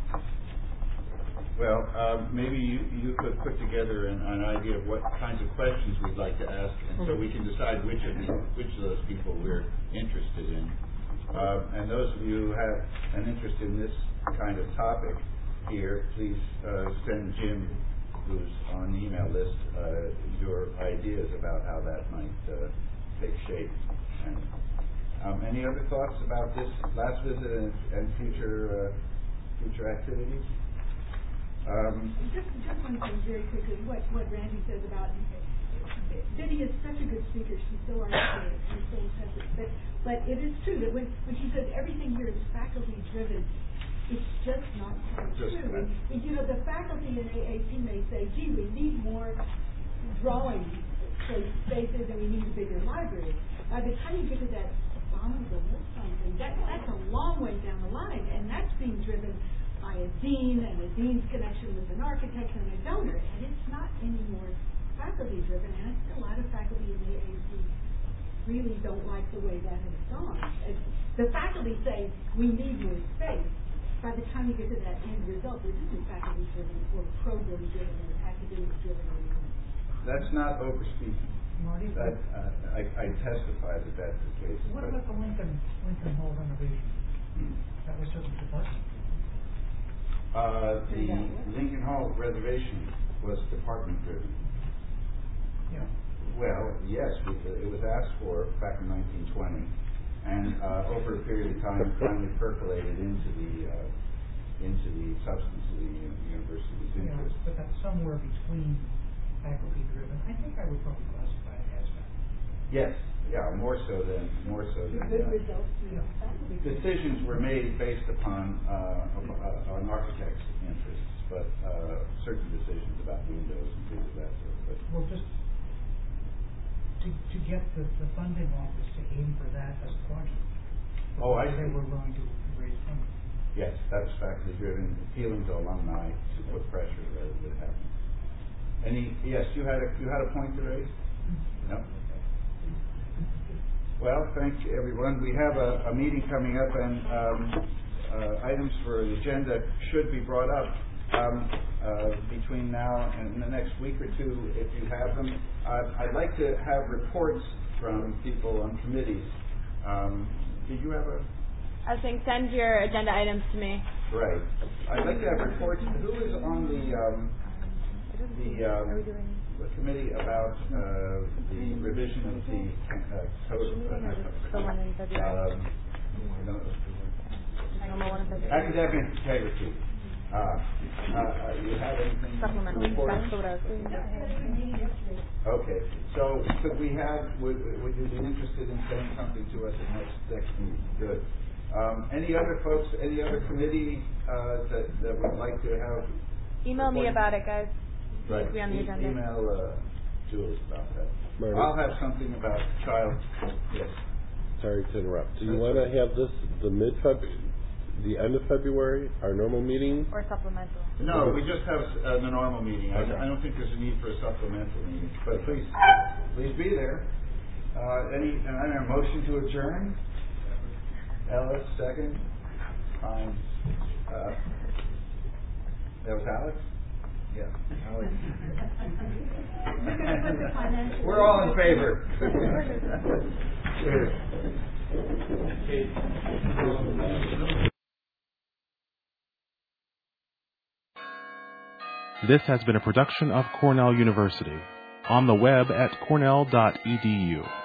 Well, maybe you could put together an idea of what kinds of questions we'd like to ask, and so we can decide which of those people we're interested in. And those of you who have an interest in this kind of topic here, please send Jim, who's on the email list, your ideas about how that might take shape. And any other thoughts about this last visit and future activities? Just one thing very quickly, what Randy says about Vinny is such a good speaker. She's so articulate and so impressive. But it is true that when she says everything here is faculty driven, It's just not quite Just true. not. And, you know, the faculty in AAP may say, gee, we need more drawing spaces and we need a bigger library. By the time you get to that bottom of the list something, that's a long way down the line, and that's being driven by a dean and a dean's connection with an architect and a donor, and it's not any more faculty driven, and I think a lot of faculty in AAP really don't like the way that has gone. The faculty say we need more space. By the time you get to that end result, it isn't faculty driven or program driven or academic driven anymore. That's not overspeaking. Marty? I testify that that's the case. What about the Lincoln Hall renovation? That was just a department. The Lincoln Hall reservation was department driven. Yeah. Well, yes, it was asked for back in 1920, and over a period of time, it finally percolated into the substance of the university's interest. Yeah, but that's somewhere between faculty driven. I think I would probably classify it as that. Yes, yeah, more so than. Good results. Faculty. Decisions were made based upon an architect's interests, but certain decisions about windows and things of that sort. But well, just to get the funding office to aim for that as a project. Oh, I see. They were willing to raise funding. Yes, that's faculty driven, appealing to alumni to put pressure rather than happen. Yes, you had a point to raise? No. Well, thank you, everyone. We have a meeting coming up, and items for the agenda should be brought up between now and the next week or two, if you have them. I'd like to have reports from people on committees. Did you have a? I was saying, send your agenda items to me. Right. I'd like to have reports. Who is on the committee about the revision of the code? Academic integrity. You have anything? Supplemental. That's what I was doing. Okay. So could we have? Would you be interested in saying something to us at next meeting? Good. Any other folks? Any other committee that would like to have? Email me about it, guys. Right. Be on the agenda. Email Jules about that. Marty. I'll have something about child. Yes. Sorry to interrupt. Do you want to have this the end of February, our normal meeting? Or supplemental? No, we just have the normal meeting. Okay. I don't think there's a need for a supplemental meeting, but please be there. A motion to adjourn? Ellis, second. Fine. That was Alex? Yeah. Alex. We're all in favor. Cheers. This has been a production of Cornell University. On the web at cornell.edu.